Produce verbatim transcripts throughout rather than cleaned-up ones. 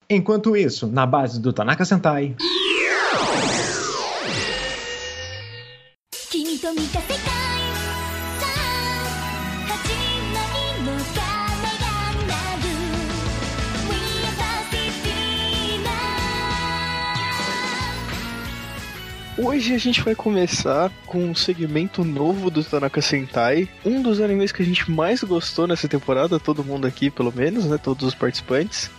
Enquanto isso, na base do Tanaka Sentai... Hoje a gente vai começar com um segmento novo do Tanaka Sentai, um dos animes que a gente mais gostou nessa temporada, todo mundo aqui pelo menos, né, todos os participantes,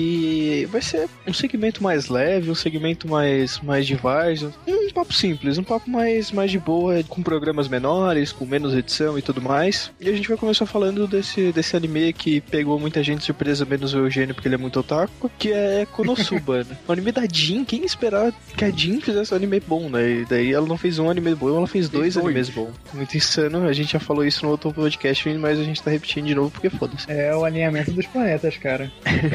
e vai ser um segmento mais leve, um segmento mais, mais de várzea, um papo simples, um papo mais, mais de boa, com programas menores, com menos edição e tudo mais, e a gente vai começar falando desse, desse anime que pegou muita gente de surpresa, menos o Eugênio, porque ele é muito otaku, que é Konosuba, né? O anime da Jin, quem esperava que a Jin fizesse um anime bom, né? E daí ela não fez um anime bom, ela fez dois, dois animes bons. Muito insano, a gente já falou isso no outro podcast, mas a gente tá repetindo de novo porque foda-se. É o alinhamento dos planetas, cara.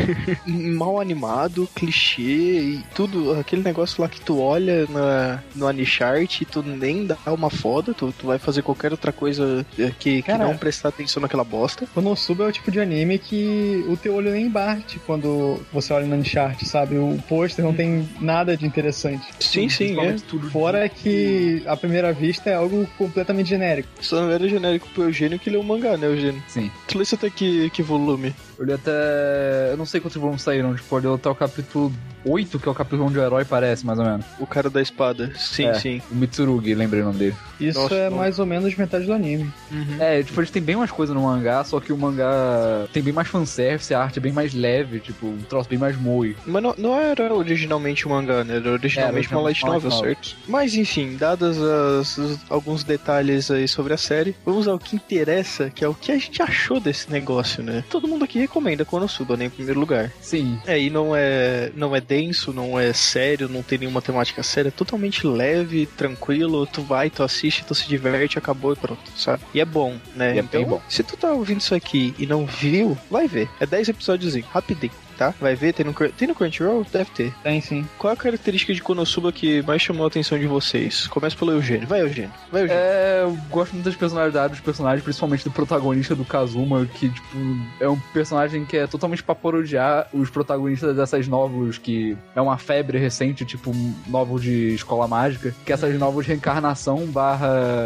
Mal animado, clichê e tudo, aquele negócio lá que tu olha na, no Anichart e tu nem dá uma foda, tu, tu vai fazer qualquer outra coisa que, que não prestar atenção naquela bosta. Konosuba é o tipo de anime que o teu olho nem bate quando você olha no Anichart, sabe? O pôster não tem nada de interessante. Sim, sim, é. Tudo fora que, à primeira vista, é algo completamente genérico. Só não era genérico pro Eugênio que leu o mangá, né, Eugênio? Sim. Tu lê até que, que volume? Eu li até... Eu não sei quantos volumes saíram, tipo, eu li até o capítulo oito, que é o capítulo onde o herói aparece, mais ou menos. O cara da espada. Sim, é, sim. O Mitsurugi, lembrei o nome dele. Isso Nossa, é não. mais ou menos metade do anime. Uhum. É, tipo, eles têm bem mais coisa no mangá, só que o mangá tem bem mais fanservice, a arte é bem mais leve, tipo, um troço bem mais moe. Mas não, não era originalmente um mangá, né? Era originalmente é, uma light novel, certo? Mas enfim, dadas as, as, alguns detalhes aí sobre a série, vamos ao que interessa, que é o que a gente achou desse negócio, né? Todo mundo aqui recomenda Konosuba, né, em primeiro lugar. Sim. É, e não é, não é denso, não é sério, não tem nenhuma temática séria, é totalmente leve, tranquilo, tu vai, tu assiste, tu se diverte, acabou e pronto, sabe? E é bom, né? E é então, bem bom. Se tu tá ouvindo isso aqui e não viu, vai ver. É dez episódios, rapidinho. Tá? Vai ver? Tem no, tem no Crunchyroll? Deve ter. Tem sim. Qual é a característica de Konosuba que mais chamou a atenção de vocês? Começa pelo Eugênio. Vai, Eugênio. Vai, Eugênio. É, eu gosto muito das personalidades dos personagens, principalmente do protagonista do Kazuma, que, tipo, é um personagem que é totalmente pra parodiar os protagonistas dessas novos, que é uma febre recente, tipo, novo de escola mágica, que é essas novos reencarnação barra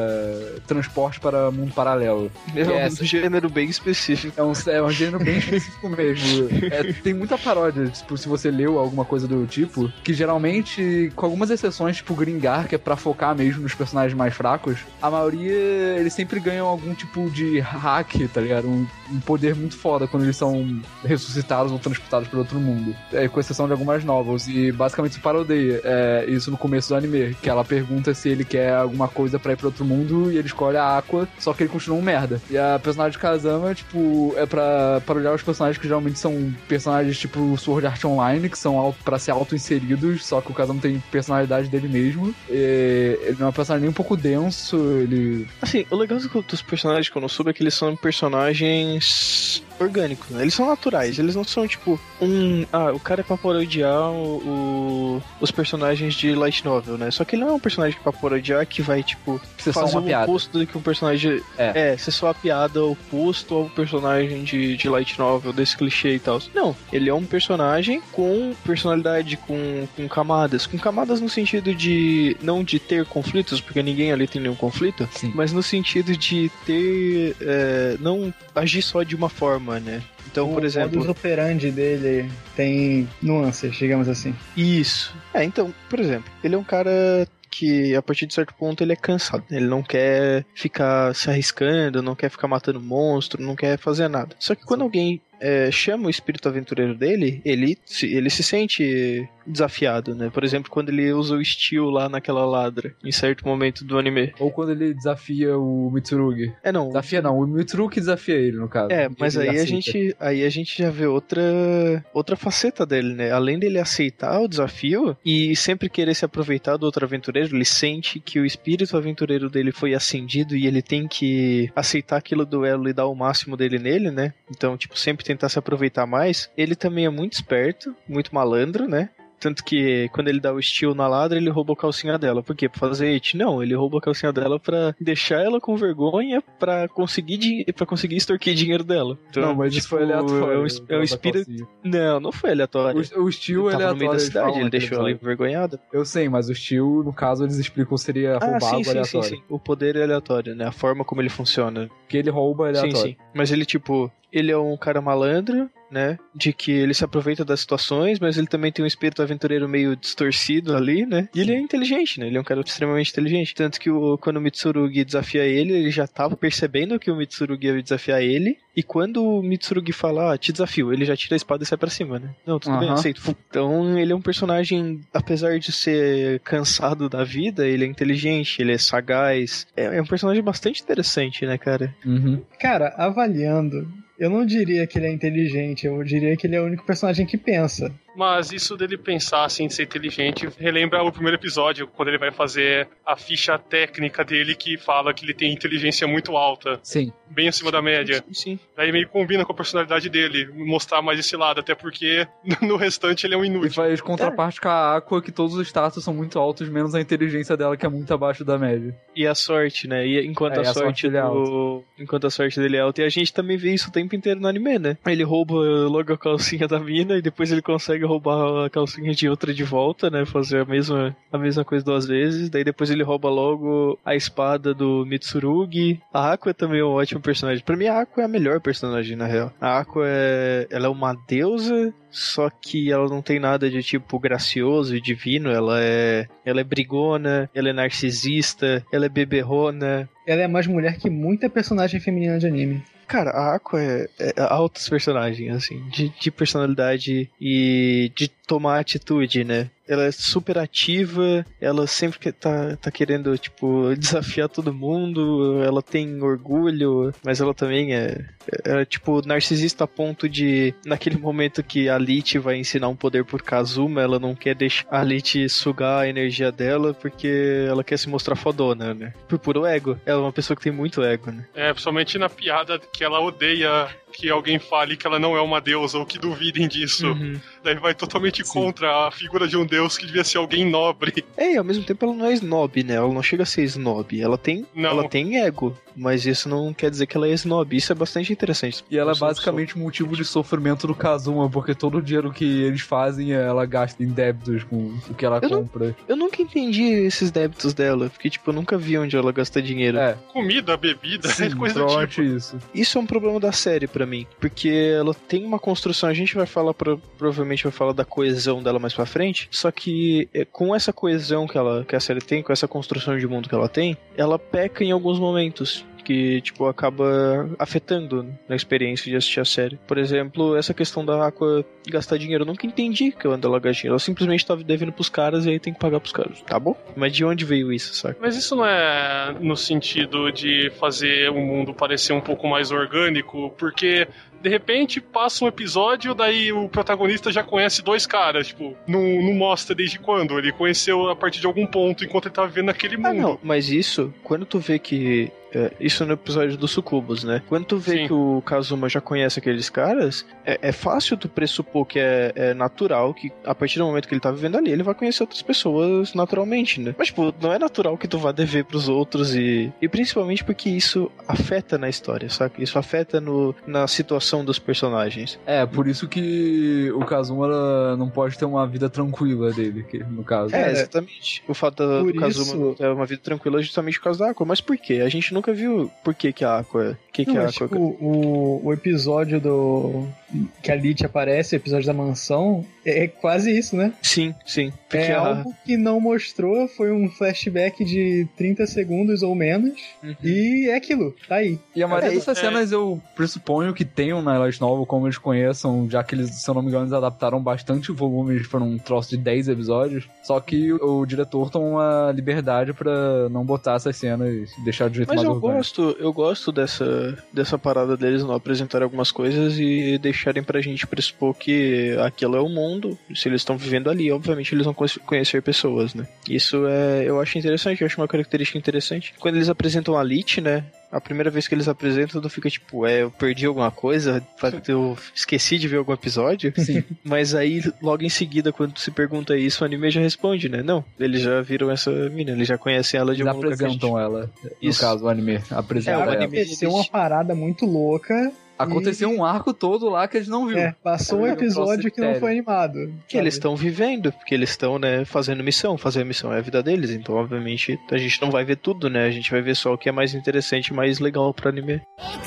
transporte para mundo paralelo. É um é gênero bem específico. É um, é um gênero bem específico mesmo. É, tem muita paródia, tipo, se você leu alguma coisa do tipo, que geralmente, com algumas exceções, tipo Gringar, que é pra focar mesmo nos personagens mais fracos, a maioria, eles sempre ganham algum tipo de hack, tá ligado? Um, um poder muito foda quando eles são ressuscitados ou transportados para outro mundo. É, com exceção de algumas novels. E basicamente se parodeia é, isso no começo do anime, que ela pergunta se ele quer alguma coisa pra ir pra outro mundo e ele escolhe a Aqua, só que ele continua um merda. E a personagem de Kazama, tipo, é pra parodiar os personagens que geralmente são personagens tipo Sword Art Online, que são pra ser auto-inseridos, só que o Kazama tem personalidade dele mesmo. E ele não é um personagem nem um pouco denso, ele... Assim, o legal dos personagens de Konosuba é que eles são personagens orgânicos, né? Eles são naturais, eles não são tipo um... Ah, o cara é pra parodiar o, o, os personagens de light novel, né? Só que ele não é um personagem pra parodiar que vai, tipo, ser fazer o oposto do que um personagem... É, é ser só a piada oposto ao personagem de, de light novel, desse clichê e tal. Não, ele é um personagem com personalidade, com, com camadas. Com camadas no sentido de... Não de ter conflitos, porque ninguém ali tem nenhum conflito. Sim. Mas no sentido de ter... É, não agir só de uma forma, né? Então, o por exemplo... O modus operandi dele tem nuances, digamos assim. Isso. É, então, por exemplo, ele é um cara... que a partir de certo ponto ele é cansado, ele não quer ficar se arriscando, não quer ficar matando monstro, não quer fazer nada. Só que quando alguém é, chama o espírito aventureiro dele, ele se, ele se sente desafiado, né? Por exemplo, quando ele usa o steel lá naquela ladra, em certo momento do anime. Ou quando ele desafia o Mitsurugi. É, não. Desafia não, o Mitsurugi desafia ele, no caso. É, mas aí a, gente, aí a gente já vê outra, outra faceta dele, né? Além dele aceitar o desafio e sempre querer se aproveitar do outro aventureiro, ele sente que o espírito aventureiro dele foi acendido e ele tem que aceitar aquilo duelo e dar o máximo dele nele, né? Então, tipo, sempre tentar se aproveitar mais. Ele também é muito esperto, muito malandro, né? Tanto que quando ele dá o steal na ladra, ele rouba a calcinha dela. Por quê? Pra fazer hate? Não, ele rouba a calcinha dela pra deixar ela com vergonha pra conseguir, din- pra conseguir extorquir dinheiro dela. Então, Não, mas isso foi aleatório. É um, es- é um espírito... Não, não foi aleatório. O, o Steel Ele é tava no meio aleatório. da eles cidade, falam ele naquele deixou ela episódio. envergonhada. Eu sei, mas o Steel, no caso, eles explicam seria Ah, roubar sim, algo sim, aleatório. sim, sim. O poder é aleatório, né? A forma como ele funciona. Que ele rouba é Sim, aleatório. sim. Mas ele, tipo, ele é um cara malandro, né? De que ele se aproveita das situações, mas ele também tem um espírito aventureiro meio distorcido ali, né? E ele é inteligente, né? Ele é um cara extremamente inteligente. Tanto que o, quando o Mitsurugi desafia ele, ele já tava percebendo que o Mitsurugi ia desafiar ele. E quando o Mitsurugi fala, ah, te desafio, ele já tira a espada e sai pra cima, né? Não, tudo bem, Aham. aceito. Então, ele é um personagem, apesar de ser cansado da vida, ele é inteligente, ele é sagaz. É, é um personagem bastante interessante, né, cara? Uhum. Cara, avaliando, eu não diria que ele é inteligente, eu diria que ele é o único personagem que pensa. Mas isso dele pensar assim, de ser inteligente, relembra o primeiro episódio, quando ele vai fazer a ficha técnica dele que fala que ele tem inteligência muito alta, Sim. bem acima da média. Sim, sim. Daí meio combina com a personalidade dele, mostrar mais esse lado, até porque no restante ele é um E inútil. faz contraparte com a Aqua, que todos os status são muito altos, menos a inteligência dela, que é muito abaixo da média. E a sorte, né? E enquanto É, a, a sorte sorte dele é do... enquanto a sorte dele é alta, e a gente também vê isso o tempo inteiro no anime, né? Ele rouba logo a calcinha da mina e depois ele consegue roubar a calcinha de outra de volta, né? Fazer a mesma, a mesma coisa duas vezes. Daí depois ele rouba logo a espada do Mitsurugi. A Aqua também é um ótimo personagem. Pra mim, a Aqua é a melhor personagem, na real. A Aqua é... ela é uma deusa, só que ela não tem nada de tipo gracioso e divino. Ela é... ela é brigona, ela é narcisista, ela é beberrona. Ela é mais mulher que muita personagem feminina de anime. Cara, a Aqua é, é altos personagens, assim, de, de personalidade e de tomar atitude, né? Ela é super ativa, ela sempre que tá, tá querendo, tipo, desafiar todo mundo, ela tem orgulho, mas ela também é, é, é, tipo, narcisista a ponto de, naquele momento que a Lich vai ensinar um poder por Kazuma, ela não quer deixar a Lich sugar a energia dela, porque ela quer se mostrar fodona, né? Por puro ego. Ela é uma pessoa que tem muito ego, né? É, principalmente na piada que ela odeia que alguém fale que ela não é uma deusa ou que duvidem disso. Uhum. Daí vai totalmente Sim. contra a figura de um deus que devia ser alguém nobre. É, e ao mesmo tempo ela não é snob, né? Ela não chega a ser snob. Ela tem, Não. ela tem ego, mas isso não quer dizer que ela é snob. Isso é bastante interessante. E ela é Eu sou- basicamente um motivo de sofrimento do Kazuma, porque todo o dinheiro que eles fazem, ela gasta em débitos com o que ela Eu não- compra. Eu nunca entendi esses débitos dela, porque, tipo, eu nunca vi onde ela gasta dinheiro. É, Comida, bebida, sim, coisa do provavelmente tipo. isso. Isso é um problema da série pra mim, porque ela tem uma construção, a gente vai falar, pro- provavelmente vai falar da coesão dela mais pra frente, só que é, com essa coesão que, ela, que a série tem, com essa construção de mundo que ela tem, ela peca em alguns momentos. Que, tipo, acaba afetando na experiência de assistir a série. Por exemplo, essa questão da Aqua gastar dinheiro. Eu nunca entendi que ela gasta dinheiro. Ela simplesmente tava devendo pros caras e aí tem que pagar pros caras. Tá bom? Mas de onde veio isso, saca? Mas isso não é no sentido de fazer o mundo parecer um pouco mais orgânico, porque de repente passa um episódio, daí o protagonista já conhece dois caras, tipo, não, não mostra desde quando, ele conheceu a partir de algum ponto enquanto ele tava vivendo naquele mundo. Ah, não, mas isso, quando tu vê que. É, isso no episódio do Sucubus, né? Quando tu vê Sim. que o Kazuma já conhece aqueles caras, é, é fácil tu pressupor que é, é natural que a partir do momento que ele tá vivendo ali, ele vai conhecer outras pessoas naturalmente, né? Mas, tipo, não é natural que tu vá dever pros outros e. E principalmente porque isso afeta na história, saca? Isso afeta no, na situação dos personagens. É, por isso que o Kazuma ela não pode ter uma vida tranquila dele, que, no caso. É, Cara, exatamente. O fato da- do por Kazuma isso- não ter uma vida tranquila é justamente por causa da Aqua. Mas por quê? A gente nunca viu por que, que a Aqua. O que, que Não, a mas, Aqua. tipo, o, o episódio do. Que a Lich aparece, o episódio da mansão, é quase isso, né? Sim, sim. Porque É a- algo que não mostrou, foi um flashback de trinta segundos ou menos, Uhum. e é aquilo, tá aí. E a maioria É, dessas é. cenas eu pressuponho que tenham na Light Novel, como eles conheçam, já que eles, se eu não me engano, eles adaptaram bastante volume, foram um troço de dez episódios. Só que o, o diretor toma uma liberdade pra não botar essas cenas e deixar de jeito Mas mais eu orgânico. gosto, eu gosto dessa, dessa parada deles não apresentarem algumas coisas e deixarem pra gente pressupor que aquilo é o mundo. Se eles estão vivendo ali, obviamente eles vão conhe- conhecer pessoas, né? Isso é, eu acho interessante, eu acho uma característica interessante. Quando eles apresentam a Lich, né? A primeira vez que eles apresentam, tu fica tipo, é, eu perdi alguma coisa? Eu esqueci de ver algum episódio? Sim. Mas aí, logo em seguida, quando tu se pergunta isso, o anime já responde, né? Não, eles já viram essa mina, eles já conhecem ela de Eles algum lugar que a gente- apresentam ela. No Isso. caso, o anime. Apresenta É, o ela. anime- aconteceu uma parada muito louca. Aconteceu um arco todo lá que eles não viram. É, passou um Foi um episódio que não troço foi animado. Que eles estão vivendo, porque eles estão, né, fazendo missão. Fazer a missão é a vida deles, então, obviamente, a gente não vai ver tudo, né? A gente vai ver só o que é mais interessante e mais legal pro anime.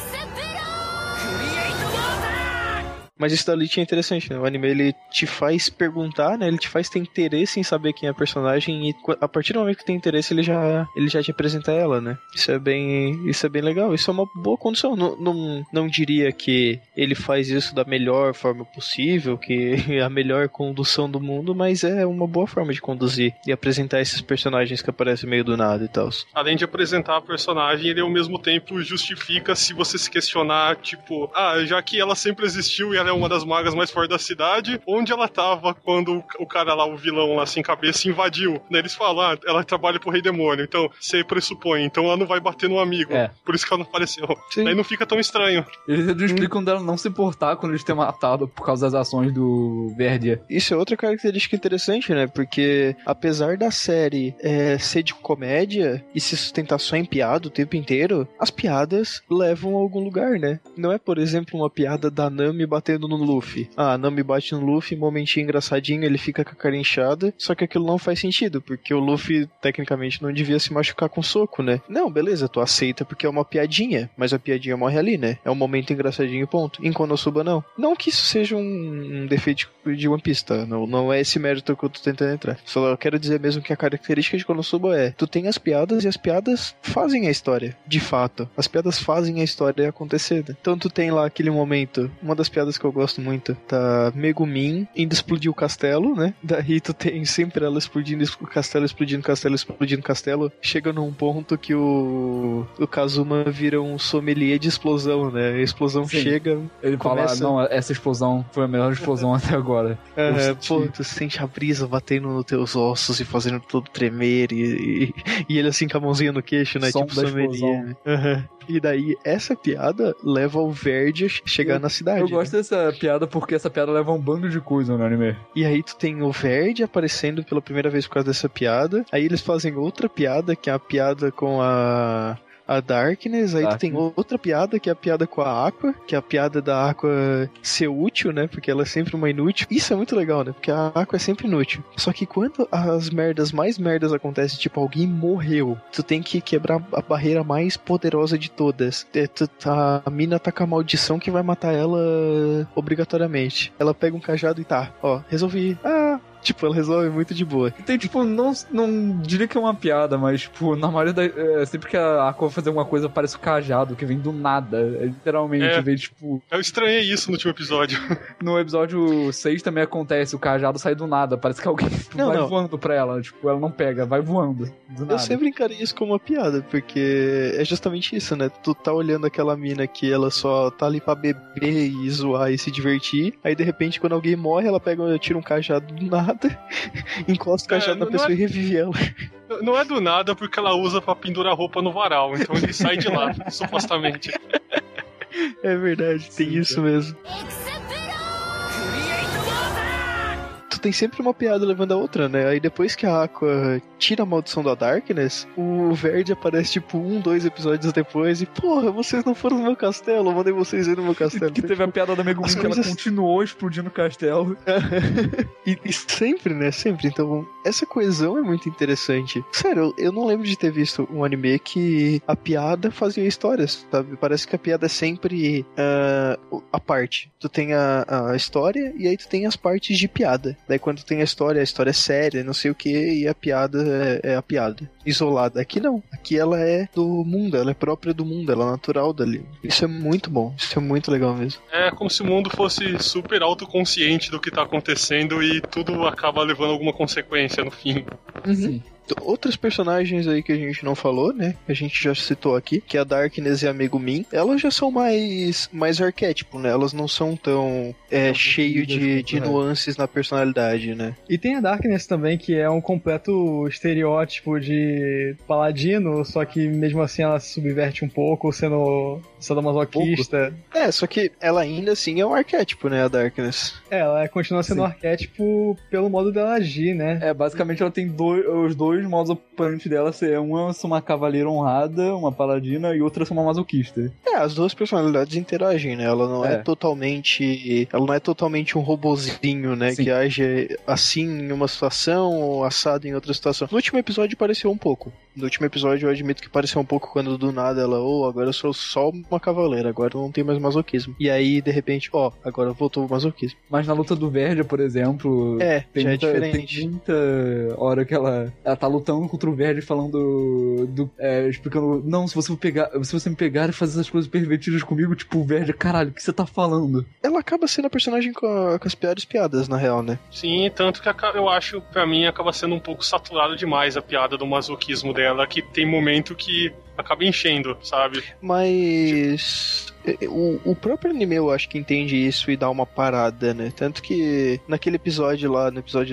Mas isso dali tinha interessante, né? O anime, ele te faz perguntar, né? Ele te faz ter interesse em saber quem é a personagem e a partir do momento que tem interesse, ele já, ele já te apresenta ela, né? Isso é bem, isso é bem legal. Isso é uma boa condição. Não, não, não diria que ele faz isso da melhor forma possível, que é a melhor condução do mundo, mas é uma boa forma de conduzir e apresentar esses personagens que aparecem meio do nada e tal. Além de apresentar a personagem, ele ao mesmo tempo justifica se você se questionar, tipo, ah, já que ela sempre existiu e ela é uma das magas mais fortes da cidade, onde ela tava quando o cara lá, o vilão lá sem cabeça, invadiu? Daí eles falam, ah, ela trabalha pro Rei Demônio, então você pressupõe, então ela não vai bater no amigo, É. por isso que ela não apareceu. Sim. Aí não fica tão estranho. Eles explicam dela não se importar quando eles têm matado por causa das ações do Verdia. Isso é outra característica interessante, né? Porque apesar da série é, ser de comédia e se sustentar só em piada o tempo inteiro, as piadas levam a algum lugar, né? Não é, por exemplo, uma piada da Nami batendo no Luffy. Ah, a Nami bate no Luffy, momentinho engraçadinho, ele fica com a cara inchada, só que aquilo não faz sentido, porque o Luffy, tecnicamente, não devia se machucar com soco, né? Não, beleza, tu aceita porque é uma piadinha, mas a piadinha morre ali, né? É um momento engraçadinho, ponto. Em Konosuba, não. Não que isso seja um, um defeito de One Piece, tá? Não, não é esse mérito que eu tô tentando entrar. Só quero dizer mesmo que a característica de Konosuba é, tu tem as piadas e as piadas fazem a história, de fato. As piadas fazem a história acontecer, né? Então tu tem lá aquele momento, uma das piadas que eu gosto muito, tá Megumin indo explodir o castelo, né? Daí tu tem sempre ela explodindo o castelo, explodindo o castelo, explodindo o castelo. Chega num ponto que o, o Kazuma vira um sommelier de explosão, né? A explosão Sim. chega, Ele começa... fala, não, essa explosão foi a melhor explosão até agora. É, Eu pô, senti. tu sente a brisa batendo nos teus ossos e fazendo tudo tremer e, e, e ele assim com a mãozinha no queixo, né? Som tipo da sommelier. explosão. Né? Uhum. E daí, essa piada leva o Verde a chegar Eu- na cidade. Eu gosto né? dessa piada porque essa piada leva um bando de coisa no anime. E aí tu tem o Verde aparecendo pela primeira vez por causa dessa piada. Aí eles fazem outra piada, que é a piada com a... a Darkness, aí tu tem Darkness. outra piada, que é a piada com a Aqua, que é a piada da Aqua ser útil, né? Porque ela é sempre uma inútil. Isso é muito legal, né? Porque a Aqua é sempre inútil. Só que quando as merdas, mais merdas acontecem, tipo, alguém morreu, tu tem que quebrar a barreira mais poderosa de todas. É, tu- a mina tá com a maldição que vai matar ela obrigatoriamente. Ela pega um cajado e tá, ó, resolvi. Ah... Tipo, ela resolve muito de boa. Tem, tipo, não, não diria que é uma piada, mas, tipo, na maioria da. É, sempre que a Aqua vai fazer alguma coisa, parece o cajado, que vem do nada. É, literalmente, É. vem, tipo. Eu estranhei isso no último episódio. No episódio seis também acontece, o cajado sai do nada. Parece que alguém tipo, Não, vai não. voando pra ela. Tipo, ela não pega, vai voando. Do nada. Eu sempre encarei isso como uma piada, porque é justamente isso, né? Tu tá olhando aquela mina que ela só tá ali pra beber e zoar e se divertir, aí de repente quando alguém morre, ela pega, tira um cajado do nada, encosta o cajado É, na não pessoa é- e revive ela. Não é do nada porque ela usa pra pendurar roupa no varal, então ele sai de lá, supostamente. É verdade, tem Sim, isso mesmo. Tu tem sempre uma piada levando a outra, né? Aí depois que a Aqua tira a maldição da Darkness, o Verde aparece tipo um, dois episódios depois e, porra, vocês não foram no meu castelo, eu mandei vocês ir no meu castelo. Que teve a piada da Megumin As que ela coisas- continuou explodindo o castelo. e, e sempre, né? Sempre. Então, essa coesão é muito interessante. Sério, eu, eu não lembro de ter visto um anime que a piada fazia histórias, sabe? Parece que a piada é sempre ah, a parte. Tu tem a, a história e aí tu tem as partes de piada. Daí quando tu tem a história, a história é séria, não sei o que, e a piada é, é a piada. Isolada. Aqui não. Aqui ela é do mundo, ela é própria do mundo, ela é natural dali. Isso é muito bom. Isso é muito legal mesmo. É como se o mundo fosse super autoconsciente do que tá acontecendo e tudo acaba levando alguma consequência no fim. Sim. Outros personagens aí que a gente não falou, né? A gente já citou aqui, que é a Darkness e a Megumin. Elas já são mais, mais arquétipo, né? Elas não são tão é, cheio de, de nuances na personalidade, né? E tem a Darkness também, que é um completo estereótipo de paladino, só que mesmo assim ela se subverte um pouco, sendo sadomasoquista. Um é, só que ela ainda assim é um arquétipo, né? A Darkness. É, ela continua sendo Sim. um arquétipo pelo modo dela agir, né? É, basicamente ela tem dois, os dois modos operantes dela. Uma é uma cavaleira honrada, uma paladina, e outra é uma masoquista. É, as duas personalidades interagem, né? Ela não é, é totalmente... Ela não é totalmente um robozinho, né? Sim. Que age assim em uma situação ou assado em outra situação. No último episódio pareceu um pouco. No último episódio eu admito que pareceu um pouco quando do nada ela, oh, agora eu sou só uma cavaleira, agora não tem mais masoquismo. E aí, de repente, ó, oh, agora voltou o masoquismo. Mas na luta do Verdia, por exemplo... É, tem já muita, é diferente. Tem muita hora que ela, ela tá lutando contra o Verdia falando... Do, é, explicando, não, se você, pegar, se você me pegar e fazer essas coisas pervertidas comigo, tipo, o Verdia, caralho, o que você tá falando? Ela acaba sendo a personagem com, a, com as piores piadas, na real, né? Sim, tanto que eu acho, pra mim, acaba sendo um pouco saturado demais a piada do masoquismo dela, que tem momento que acaba enchendo, sabe? Mas... O, o próprio anime eu acho que entende isso e dá uma parada, né? Tanto que naquele episódio lá, no episódio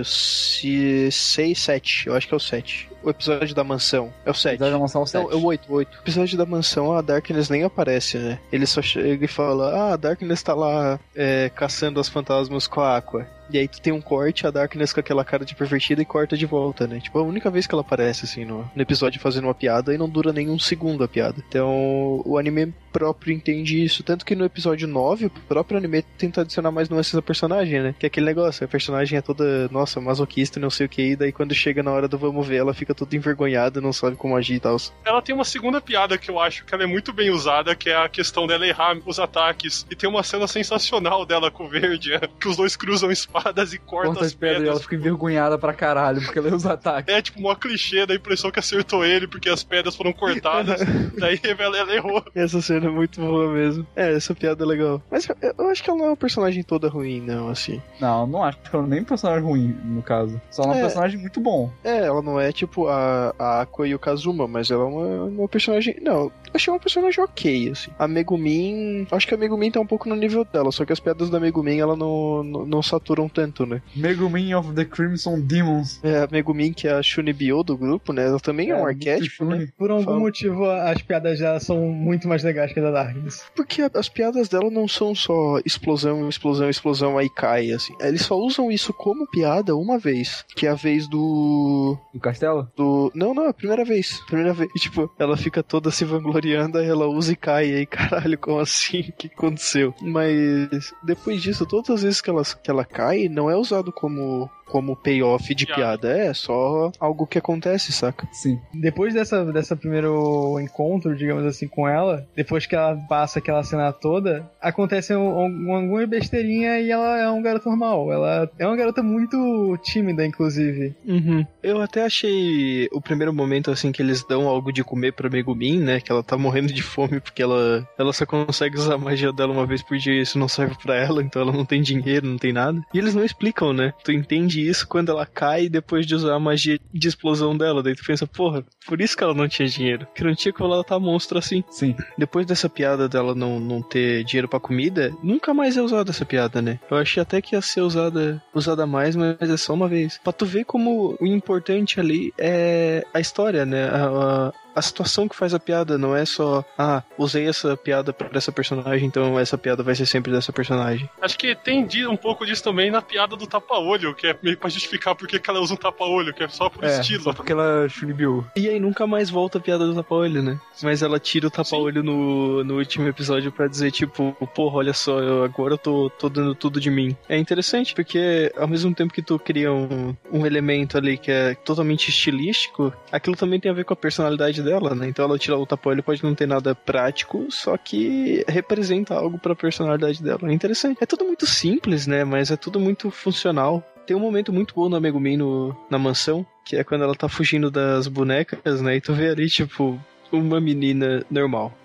seis, sete, eu acho que é o sete. O episódio da mansão. É o sete. O episódio da mansão é o sete. Não, é o oito, o oito. O episódio da mansão, a Darkness nem aparece, né? Ele só chega e fala, ah, a Darkness tá lá é, caçando as fantasmas com a Aqua. E aí tu tem um corte, a Darkness com aquela cara de pervertida e corta de volta, né? Tipo, a única vez que ela aparece, assim, no, no episódio fazendo uma piada e não dura nem um segundo a piada. Então, o anime próprio entende isso. Tanto que no episódio nove, o próprio anime tenta adicionar mais nuances a personagem, né? Que é aquele negócio, a personagem é toda, nossa, masoquista, não sei o que, e daí quando chega na hora do vamos ver, ela fica toda envergonhada, não sabe como agir e tal. Ela tem uma segunda piada que eu acho que ela é muito bem usada, que é a questão dela errar os ataques. E tem uma cena sensacional dela com o Verde, que os dois cruzam espadas e cortam Corta as pedras. pedras. E ela fica envergonhada pra caralho, porque ela usa ataques. É tipo uma clichê da impressão que acertou ele, porque as pedras foram cortadas. Daí revela ela errou. Essa cena é muito boa mesmo. É, essa piada é legal. Mas eu, eu acho que ela não é uma personagem toda ruim, não, assim. Não, não acho que ela nem é um personagem ruim, no caso. Só é um é, personagem muito bom. É, ela não é tipo a, a Aqua e o Kazuma, mas ela é uma, uma personagem... Não, eu achei uma personagem ok, assim. A Megumin... Acho que a Megumin tá um pouco no nível dela, só que as piadas da Megumin, ela não, não, não saturam tanto, né? Megumin of the Crimson Demons. É, a Megumin, que é a Shunibyo do grupo, né? Ela também é, é um arquétipo, né? Por algum Fala. motivo, as piadas dela são muito mais legais que a da Darkness. Porque a, as piadas dela não são só explosão, explosão, explosão, aí cai, assim. Eles só usam isso como piada uma vez, que é a vez do... Do castelo? Do... Não, não, é a primeira vez. Primeira vez. E, tipo, ela fica toda se vangloriando, aí ela usa e cai, e aí, caralho, como assim? O que aconteceu? Mas, depois disso, todas as vezes que ela, que ela cai, não é usado como... como payoff de piada, é só algo que acontece, saca? Sim. Depois dessa, dessa primeiro encontro, digamos assim, com ela, depois que ela passa aquela cena toda, acontece um, um, alguma besteirinha e ela é um garoto normal. Ela é uma garota muito tímida, inclusive. Uhum. Eu até achei o primeiro momento, assim, que eles dão algo de comer pra Megumin, né? Que ela tá morrendo de fome porque ela, ela só consegue usar a magia dela uma vez por dia e isso não serve pra ela, então ela não tem dinheiro, não tem nada. E eles não explicam, né? Tu entende isso quando ela cai depois de usar a magia de explosão dela. Daí tu pensa, porra, por isso que ela não tinha dinheiro. Que não tinha como ela tá monstro assim. Sim. Depois dessa piada dela não, não ter dinheiro pra comida, nunca mais é usada essa piada, né? Eu achei até que ia ser usada, usada mais, mas é só uma vez. Pra tu ver como o importante ali é a história, né? A, a, a situação que faz a piada não é só, ah, usei essa piada pra essa personagem, então essa piada vai ser sempre dessa personagem. Acho que tem um pouco disso também na piada do tapa-olho, que é meio pra justificar porque que ela usa um tapa-olho, que é só por é, estilo. Só porque ela chunibiu. E aí nunca mais volta a piada do tapa-olho, né? Mas ela tira o tapa-olho no, no último episódio pra dizer, tipo, porra, olha só, eu, agora eu tô, tô dando tudo de mim. É interessante, porque ao mesmo tempo que tu cria um, um elemento ali que é totalmente estilístico, aquilo também tem a ver com a personalidade dela, né? Então ela tira o tapa-olho, pode não ter nada prático, só que representa algo pra personalidade dela. É interessante. É tudo muito simples, né? Mas é tudo muito funcional. Tem um momento muito bom no Megumin no, na mansão, que é quando ela tá fugindo das bonecas, né? E tu vê ali, tipo, uma menina normal.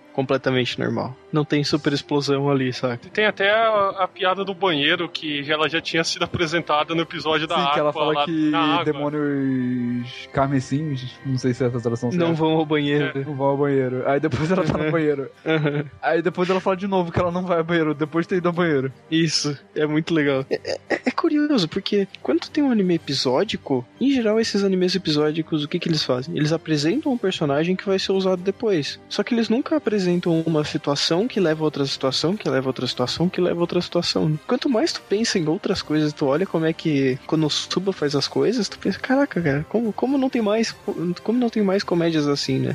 completamente normal. Não tem super explosão ali, saca? Tem até a, a piada do banheiro, que ela já tinha sido apresentada no episódio da Sim, água. que ela fala lá, que na água. demônios carmesins, não sei se é essa tradução certa. Não vão ao banheiro. Não vão ao banheiro. Aí depois ela tá no banheiro. Uhum. Aí depois ela fala de novo que ela não vai ao banheiro, depois de ter ido ao banheiro. Isso, é muito legal. É, é, é curioso, porque quando tu tem um anime episódico, em geral esses animes episódicos, o que que eles fazem? Eles apresentam um personagem que vai ser usado depois. Só que eles nunca apresentam uma situação que leva a outra situação, que leva a outra situação, que leva a outra situação. Quanto mais tu pensa em outras coisas, tu olha como é que Konosuba faz as coisas, tu pensa, caraca, cara, como, como não tem mais como não tem mais comédias assim, né?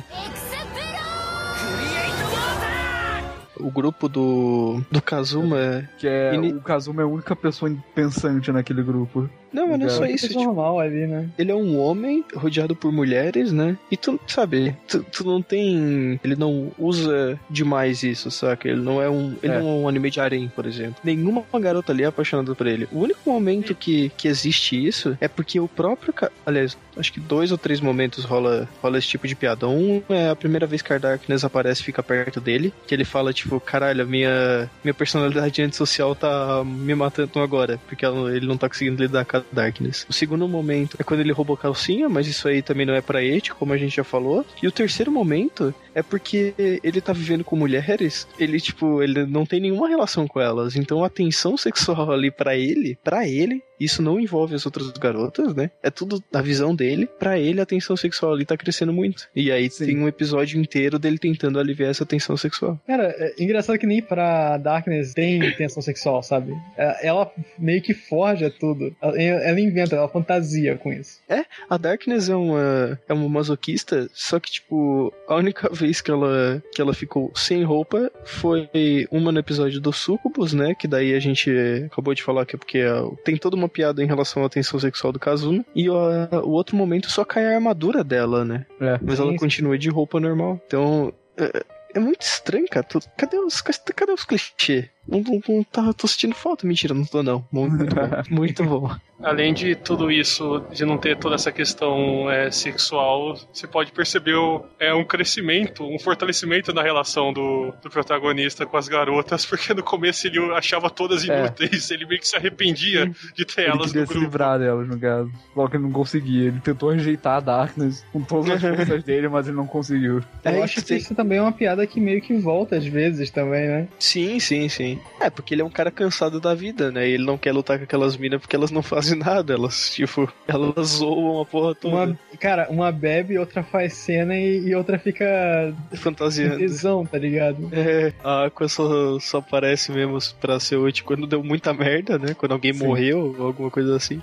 O grupo do, do Kazuma... Que é... Ini... O Kazuma é a única pessoa pensante naquele grupo. Não, mas não é só isso. É Tipo, normal ali, né? ele é um homem rodeado por mulheres, né? E tu, sabe, tu, tu não tem... Ele não usa demais isso, saca? Ele não é um... Ele É. não é um anime de harém, por exemplo. Nenhuma garota ali é apaixonada por ele. O único momento que, que existe isso é porque o próprio... Ka- Aliás, acho que dois ou três momentos rola, rola esse tipo de piada. Um é a primeira vez que a Darkness aparece e fica perto dele, que ele fala, tipo, caralho, a minha, minha personalidade antissocial tá me matando agora, porque ela- ele não tá conseguindo lidar com a Darkness. O segundo momento é quando ele roubou calcinha, mas isso aí também não é pra Eti, como a gente já falou. E o terceiro momento é porque ele tá vivendo com mulheres, ele, tipo, ele não tem nenhuma relação com elas, então a tensão sexual ali pra ele, pra ele, isso não envolve as outras garotas, né? É tudo a visão dele. Pra ele, a tensão sexual ali tá crescendo muito. E aí Sim. tem um episódio inteiro dele tentando aliviar essa tensão sexual. Cara, é engraçado que nem pra Darkness tem tensão sexual, sabe? É- Ela meio que forja tudo. Ela, ela inventa, ela fantasia com isso. A Darkness é uma, é uma masoquista, só que, tipo, a única vez que ela, que ela ficou sem roupa foi uma no episódio do Sucubus, né? Que daí a gente acabou de falar que é porque ah, tem toda uma piada em relação à tensão sexual do Kazuma. E ó, o outro momento só cai a armadura dela, né? É. Mas Sim, ela sim. continua de roupa normal. Então, é, é muito estranho, cara. Tu- cadê os, cadê os clichês? Não, não, não tá, tô sentindo falta. Mentira, não tô não. Muito bom. Muito bom. Além de tudo isso, de não ter toda essa questão é, sexual, você pode perceber o- é, um crescimento, um fortalecimento na relação do, do protagonista com as garotas, porque no começo ele achava todas inúteis, ele meio que se arrependia de ter Ele elas queria no se grupo. livrar delas, no caso. Logo que ele não conseguia. Ele tentou rejeitar a Darkness com todas as forças dele, mas ele não conseguiu. É, Eu acho que tem- isso também é uma piada que meio que volta às vezes também, né? Sim, sim, sim. É, porque ele é um cara cansado da vida, né? E ele não quer lutar com aquelas minas porque elas não fazem nada. Elas, tipo, elas zoam a porra toda. Uma, cara, uma bebe, outra faz cena e, e outra fica Fantasiando. tesão, tá ligado? É, a Aqua só, só aparece mesmo pra ser útil quando deu muita merda, né? Quando alguém Sim. morreu ou alguma coisa assim.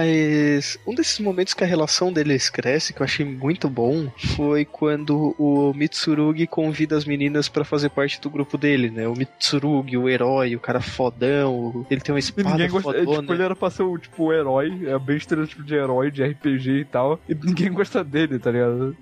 Mas um desses momentos que a relação deles cresce, que eu achei muito bom, foi quando o Mitsurugi convida as meninas pra fazer parte do grupo dele, né? O Mitsurugi, o herói, o cara fodão, ele tem uma E espada ninguém gosta. é, fodona. tipo, ele era pra ser o tipo, o herói, é bem estereotipo de herói, de R P G e tal. E ninguém gosta dele, tá ligado?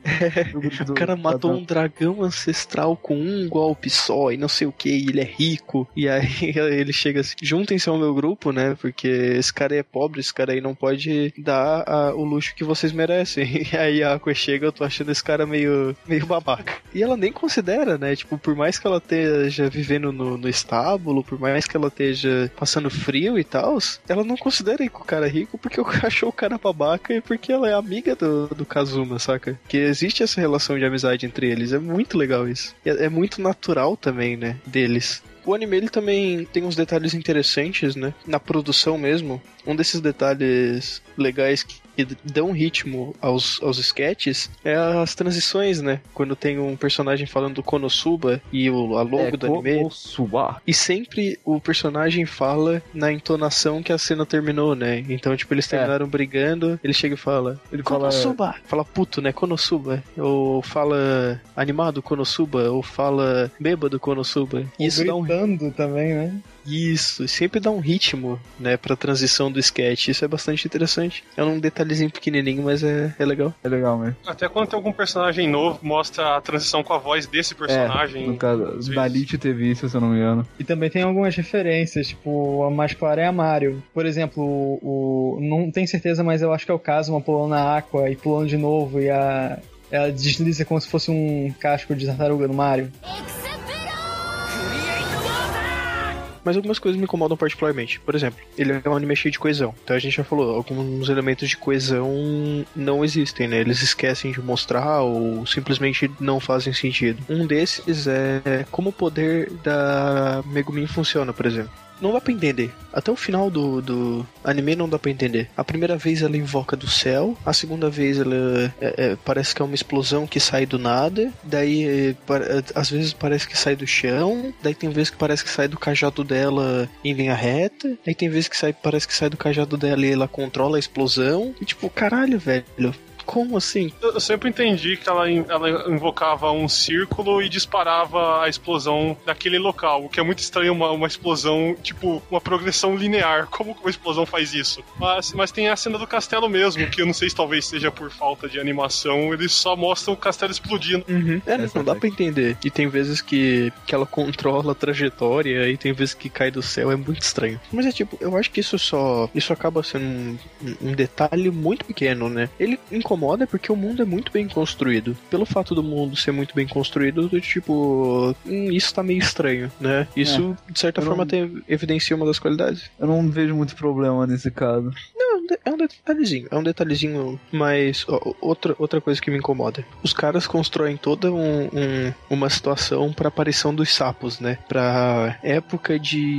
O cara matou um dragão ancestral com um golpe só e não sei o que, e ele é rico. E aí ele chega assim: juntem-se ao meu grupo, né? Porque esse cara aí é pobre, esse cara aí não pode dar a- o luxo que vocês merecem. E aí a Aqua chega, eu tô achando esse cara meio, meio babaca. E ela nem considera, né? Tipo, por mais que ela esteja vivendo no, no estábulo, por mais que ela esteja passando frio e tal, ela não considera ir com o cara rico porque achou o cara babaca e porque ela é amiga do, do Kazuma, saca? Que existe essa relação de amizade entre eles. É muito legal isso. E É, é muito natural também, né? Deles. O anime ele também tem uns detalhes interessantes, né? Na produção mesmo. Um desses detalhes legais que dão ritmo aos, aos sketches é as transições, né? Quando tem um personagem falando do Konosuba e o, a logo É, do anime. Konosuba. E sempre o personagem fala na entonação que a cena terminou, né? Então, tipo, eles terminaram brigando, ele chega e fala: Ele fala. Konosuba! Fala puto, né? Konosuba. Ou fala animado Konosuba, ou fala bêbado Konosuba. Ou Isso dá um gritando também, né? Isso, sempre dá um ritmo, né, pra transição do sketch. Isso é bastante interessante. É um detalhezinho pequenininho, mas é, é legal. É legal mesmo. Até quando tem algum personagem novo, mostra a transição com a voz desse personagem. No caso, às vezes. da Lich T V, se eu não me engano. E também tem algumas referências, tipo, a mais clara é a Mario. Por exemplo, o, o- não tenho certeza, mas eu acho que é o caso, uma pulando na Aqua e pulando de novo e a ela desliza como se fosse um casco de tartaruga no Mario. Mas algumas coisas me incomodam particularmente. Por exemplo, ele é um anime cheio de coesão. Então a gente já falou, alguns elementos de coesão não existem, né? Eles esquecem de mostrar ou simplesmente não fazem sentido. Um desses é como o poder da Megumin funciona, por exemplo. Não dá pra entender. Até o final do, do anime não dá pra entender. A primeira vez ela invoca do céu, a segunda vez ela é, é, parece que é uma explosão que sai do nada, daí é, às vezes parece que sai do chão, daí tem vezes que parece que sai do cajado dela em linha reta, aí tem vezes que sai, parece que sai do cajado dela e ela controla a explosão. E tipo, caralho, velho. Como assim? Eu sempre entendi que ela, ela invocava um círculo e disparava a explosão daquele local, o que é muito estranho, uma, uma explosão, tipo, uma progressão linear. Como uma explosão faz isso? Mas, mas tem a cena do castelo mesmo, que eu não sei se talvez seja por falta de animação, eles só mostram o castelo explodindo. Uhum. É, não, não dá pra entender. E tem vezes que, que ela controla a trajetória e tem vezes que cai do céu, é muito estranho. Mas é tipo, eu acho que isso só... Isso acaba sendo um, um detalhe muito pequeno, né? Ele incomoda porque o mundo é muito bem construído. Pelo fato do mundo ser muito bem construído, do tipo, hum, isso tá meio estranho, né? Isso, é, de certa forma, não... tem, evidencia uma das qualidades. Eu não vejo muito problema nesse caso. Não, é um detalhezinho. É um detalhezinho, mas ó, outra, outra coisa que me incomoda. Os caras constroem toda um, um, uma situação pra aparição dos sapos, né? Pra época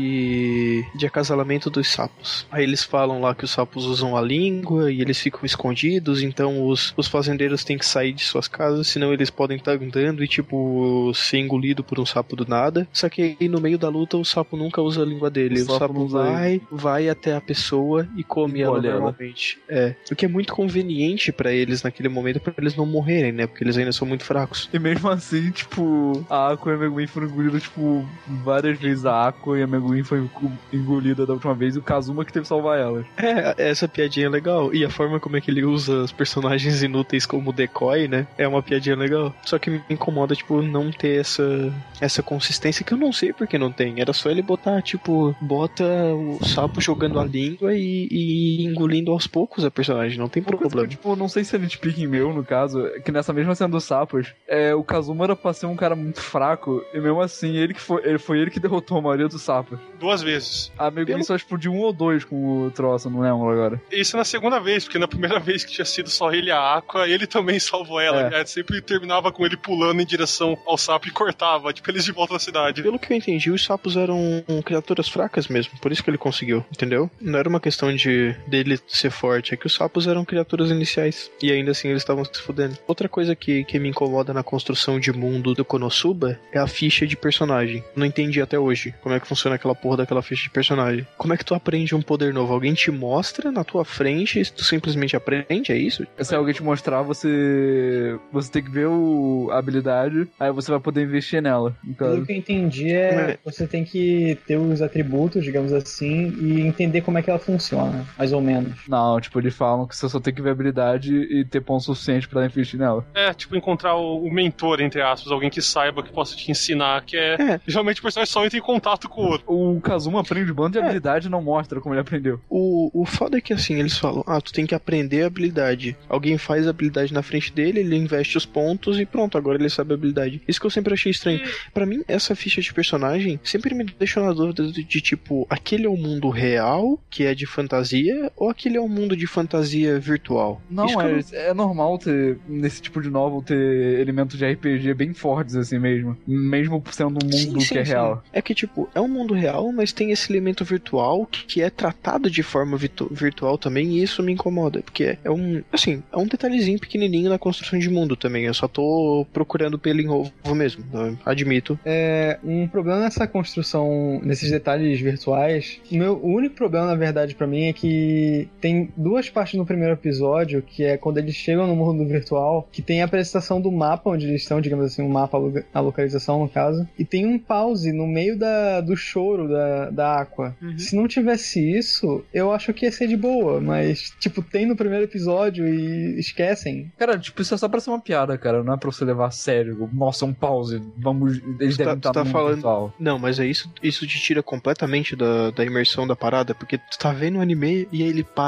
de, de acasalamento dos sapos. Aí eles falam lá que os sapos usam a língua e eles ficam escondidos, então os, os fazendeiros têm que sair de suas casas, senão eles podem estar andando e, tipo, ser engolido por um sapo do nada. Só que aí no meio da luta o sapo nunca usa a língua dele. O, o sapo, sapo vai, vai até a pessoa e come e ela normalmente. Ela. É. O que é muito conveniente pra eles naquele momento, pra eles não morrerem, né? Porque eles ainda são muito fracos. E mesmo assim, tipo, a Aqua e a Megumin foram engolidas, tipo, várias vezes. A Aqua e a Megumin foi engolida da última vez e o Kazuma que teve que salvar elas. É, essa piadinha é legal. E a forma como é que ele usa os personagens inúteis como decoy, né? É uma piadinha legal. Só que me incomoda, tipo, não ter essa, essa consistência que eu não sei porque não tem. Era só ele botar, tipo, bota o sapo jogando a língua e, e engolindo aos poucos a personagem. Não tem problema. Que, tipo, não sei se é nitpicking meu, no caso, que nessa mesma cena dos sapos, é, o Kazuma era pra ser um cara muito fraco e mesmo assim, ele que foi, ele, foi ele que derrotou a maioria dos sapos. Duas vezes. A Megumin Pelo... só explodiu um ou dois com o troço, não lembro agora. Isso na segunda vez, porque na primeira vez que tinha sido só ele e a Aqua, ele também salvou ela. É. Sempre terminava com ele pulando em direção ao sapo e cortava, tipo, eles de volta na cidade. Pelo que eu entendi, os sapos eram criaturas fracas mesmo, por isso que ele conseguiu, entendeu? Não era uma questão de dele ser forte, é que os sapos eram criaturas iniciais, e ainda assim eles estavam se fudendo. Outra coisa que, que me incomoda na construção de mundo do Konosuba é a ficha de personagem. Não entendi até hoje como é que funciona aquela porra daquela ficha de personagem. Como é que tu aprende um poder novo? Alguém te mostra na tua frente e tu simplesmente aprende, é isso? Se alguém te mostrar, você você tem que ver o, a habilidade, aí você vai poder investir nela. Pelo que eu entendi é, é você tem que ter os atributos, digamos assim, e entender como é que ela funciona, mais ou menos. Não, tipo, eles falam que você só tem que ver a habilidade e ter ponto suficiente pra investir nela. É, tipo, encontrar o, o mentor, entre aspas, alguém que saiba, que possa te ensinar, que é... é. Geralmente o personagem só entra em contato com o outro. O Kazuma aprende um bando de é. habilidade e não mostra como ele aprendeu. O, o foda é que, assim, eles falam, ah, tu tem que aprender a habilidade. Alguém faz a habilidade na frente dele, ele investe os pontos e pronto, agora ele sabe a habilidade. Isso que eu sempre achei estranho. E... Pra mim, essa ficha de personagem sempre me deixou na dúvida de, de, tipo, aquele é o mundo real, que é de fantasia, ou aquele é um mundo de fantasia virtual? Não, é, não... é normal ter, nesse tipo de novel, ter elementos de R P G bem fortes, assim mesmo. Mesmo sendo um mundo sim, sim, que é sim. real. É que, tipo, é um mundo real, mas tem esse elemento virtual que, que é tratado de forma virtu- virtual também, e isso me incomoda, porque é um, assim, é um detalhezinho pequenininho na construção de mundo também. Eu só tô procurando pelo em ovo mesmo, admito. É, um problema nessa construção, nesses detalhes virtuais, o meu o único problema, na verdade, pra mim é que tem duas partes no primeiro episódio, que é quando eles chegam no mundo virtual, que tem a apresentação do mapa onde eles estão, digamos assim, um mapa, a localização no caso, e tem um pause no meio da, do choro da, da Aqua. Uhum. Se não tivesse isso, eu acho que ia ser de boa, mas, tipo, tem no primeiro episódio e esquecem. Cara, tipo, isso é só pra ser uma piada, cara, não é pra você levar a sério. Nossa, um pause, vamos... Eles tu devem tá, estar tu tá no falando... virtual. Não, mas é isso, isso te tira completamente da, da imersão da parada, porque tu tá vendo o anime e aí ele para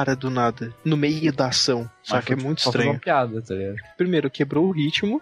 para do nada, no meio da ação. Só que é muito estranho. Uma piada, tá ligado? Primeiro, quebrou o ritmo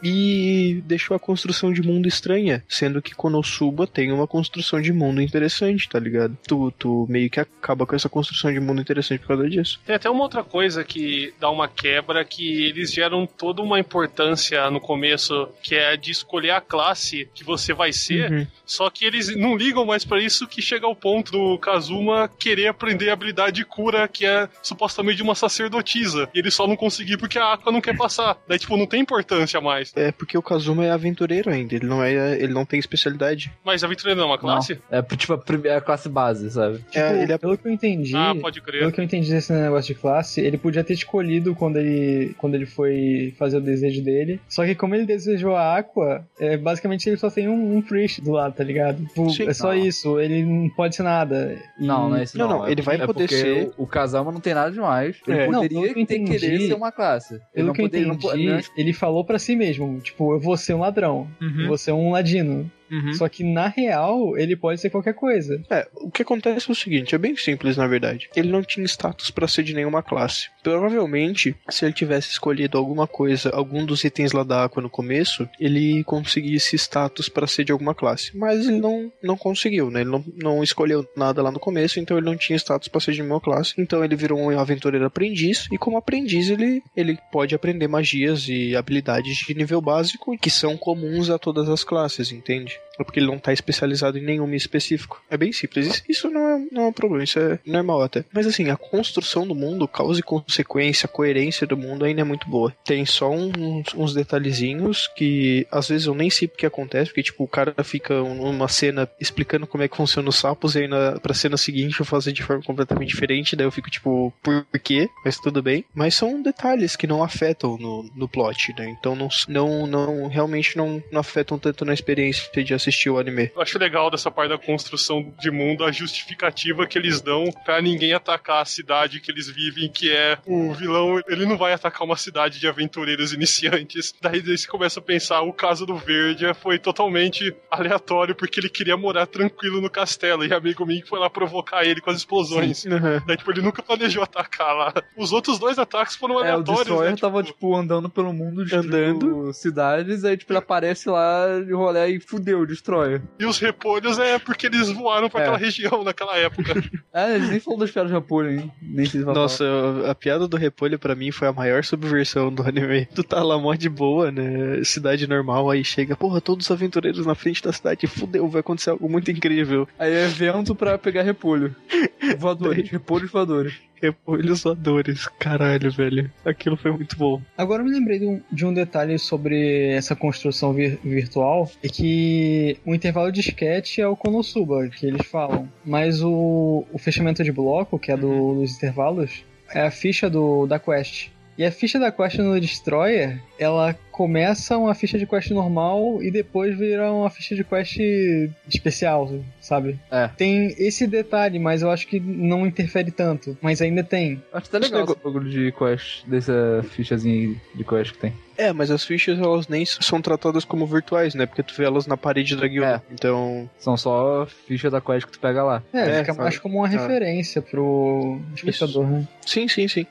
e deixou a construção de mundo estranha, sendo que Konosuba tem uma construção de mundo interessante, tá ligado? Tu, tu meio que acaba com essa construção de mundo interessante por causa disso. Tem até uma outra coisa que dá uma quebra, que eles geram toda uma importância no começo, que é de escolher a classe que você vai ser, uhum. Só que eles não ligam mais pra isso, que chega ao ponto do Kazuma querer aprender a habilidade de cura, que é supostamente de uma sacerdotisa, e ele só não conseguir porque a Aqua não quer passar. Daí, tipo, não tem importância mais. É porque o Kazuma é aventureiro ainda, ele não, é, ele não tem especialidade. Mas aventureiro não é uma classe? Não. É tipo a, primeira, a classe base, sabe? Tipo, é, ele é... Pelo que eu entendi, ah, pode crer. Pelo que eu entendi desse negócio de classe, ele podia ter escolhido quando ele, quando ele foi fazer o desejo dele, só que como ele desejou a Aqua, é, basicamente ele só tem um, um priest do lado, tá ligado? Tipo, Sim, é só não. isso, ele não pode ser nada. E... Não, não é isso não. Não, não, ele vai é poder ser... O Kazama não tem nada demais. Ele é. poderia não, que ter entendi, querer ser uma classe. Ele pelo não que eu poderia, entendi, não... ele falou pra si mesmo, tipo, eu vou ser um ladrão, uhum. eu vou ser um ladino. Uhum. Só que, na real, ele pode ser qualquer coisa. É, o que acontece é o seguinte, é bem simples, na verdade. Ele não tinha status pra ser de nenhuma classe. Provavelmente, se ele tivesse escolhido alguma coisa, algum dos itens lá da Aqua no começo, ele conseguisse status pra ser de alguma classe. Mas ele não, não conseguiu, né? Ele não, não escolheu nada lá no começo, então ele não tinha status pra ser de nenhuma classe. Então ele virou um aventureiro aprendiz, e como aprendiz ele, ele pode aprender magias e habilidades de nível básico, que são comuns a todas as classes, entende? Porque ele não tá especializado em nenhuma específico. É bem simples. Isso, isso não, é, não é um problema, isso é normal até. Mas assim, a construção do mundo, causa e consequência, a coerência do mundo ainda é muito boa. Tem só uns, uns detalhezinhos que às vezes eu nem sei porque acontece, porque tipo, o cara fica numa cena explicando como é que funciona os sapos, e aí na, pra cena seguinte eu faço de forma completamente diferente, daí eu fico tipo, por quê? Mas tudo bem. Mas são detalhes que não afetam no, no plot, né? Então não, não, não realmente não, não afetam tanto na experiência de assistir o anime. Eu acho legal dessa parte da construção de mundo a justificativa que eles dão pra ninguém atacar a cidade que eles vivem, que é o vilão, ele não vai atacar uma cidade de aventureiros iniciantes. Daí você começa a pensar, o caso do Verde foi totalmente aleatório, porque ele queria morar tranquilo no castelo, e amigo Mink foi lá provocar ele com as explosões. Uhum. Daí tipo, ele nunca planejou atacar lá. Os outros dois ataques foram é, aleatórios. O Destroyer né, tava, tipo... tipo, andando pelo mundo, andando cidades, aí tipo, ele aparece lá de rolê e fudeu, Destroyer. E os repolhos é porque eles voaram pra é. aquela região naquela época. É, eles nem falam das piadas de repolho, hein? Nem sei se Nossa, a, a piada do repolho pra mim foi a maior subversão do anime. Tu tá lá mó de boa, né? Cidade normal, aí chega, porra, todos os aventureiros na frente da cidade, fudeu, vai acontecer algo muito incrível. Aí é evento pra pegar repolho. Voadores, repolhos voadores. Repolhos voadores, caralho, velho. Aquilo foi muito bom. Agora eu me lembrei de um, de um detalhe sobre essa construção vir, virtual, é que o intervalo de sketch é o Konosuba, que eles falam, mas o, o fechamento de bloco, que é do, dos intervalos, é a ficha do, da quest. E a ficha da quest no Destroyer, ela começa uma ficha de quest normal e depois vira uma ficha de quest especial, sabe? É. Tem esse detalhe, mas eu acho que não interfere tanto. Mas ainda tem. Acho que tá legal esse bagulho de quest, dessa fichazinha de quest que tem. É, mas as fichas, elas nem são tratadas como virtuais, né? Porque tu vê elas na parede da guilda. É. Então... São só fichas da quest que tu pega lá. É, é fica sabe? mais como uma referência ah. pro espectador, Isso. né? Sim, sim, sim.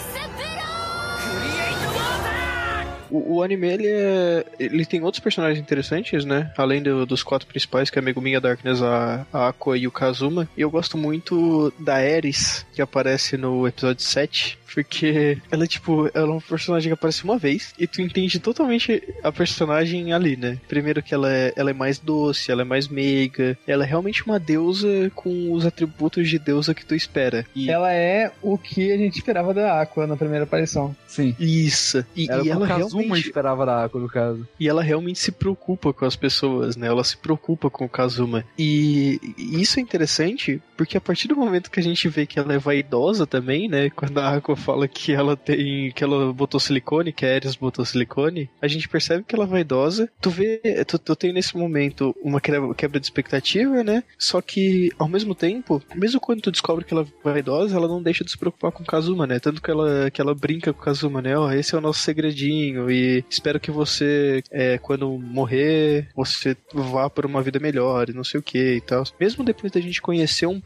O, o anime, ele é... Ele tem outros personagens interessantes, né? Além do, dos quatro principais, que é a Megumi, a Darkness, a, a Aqua e o Kazuma. E eu gosto muito da Ares, que aparece no episódio sete. Porque ela é tipo, ela é um personagem que aparece uma vez e tu entende totalmente a personagem ali, né? Primeiro que ela é, ela é mais doce, ela é mais meiga, ela é realmente uma deusa com os atributos de deusa que tu espera. E ela é o que a gente esperava da Aqua na primeira aparição. Sim. Isso. E, Era e ela Kazuma realmente esperava da Aqua, no caso. E ela realmente se preocupa com as pessoas, né? Ela se preocupa com o Kazuma. E, e isso é interessante porque a partir do momento que a gente vê que ela é vaidosa também, né? Quando a Aqua fala que ela tem, que ela botou silicone, que a Ares botou silicone, a gente percebe que ela é vaidosa. Tu vê, tu, tu tem nesse momento uma quebra de expectativa, né? Só que, ao mesmo tempo, mesmo quando tu descobre que ela é vaidosa, ela não deixa de se preocupar com o Kazuma, né? Tanto que ela, que ela brinca com o Kazuma, né? Ó, oh, esse é o nosso segredinho e espero que você, é, quando morrer, você vá por uma vida melhor e não sei o que e tal. Mesmo depois da gente conhecer um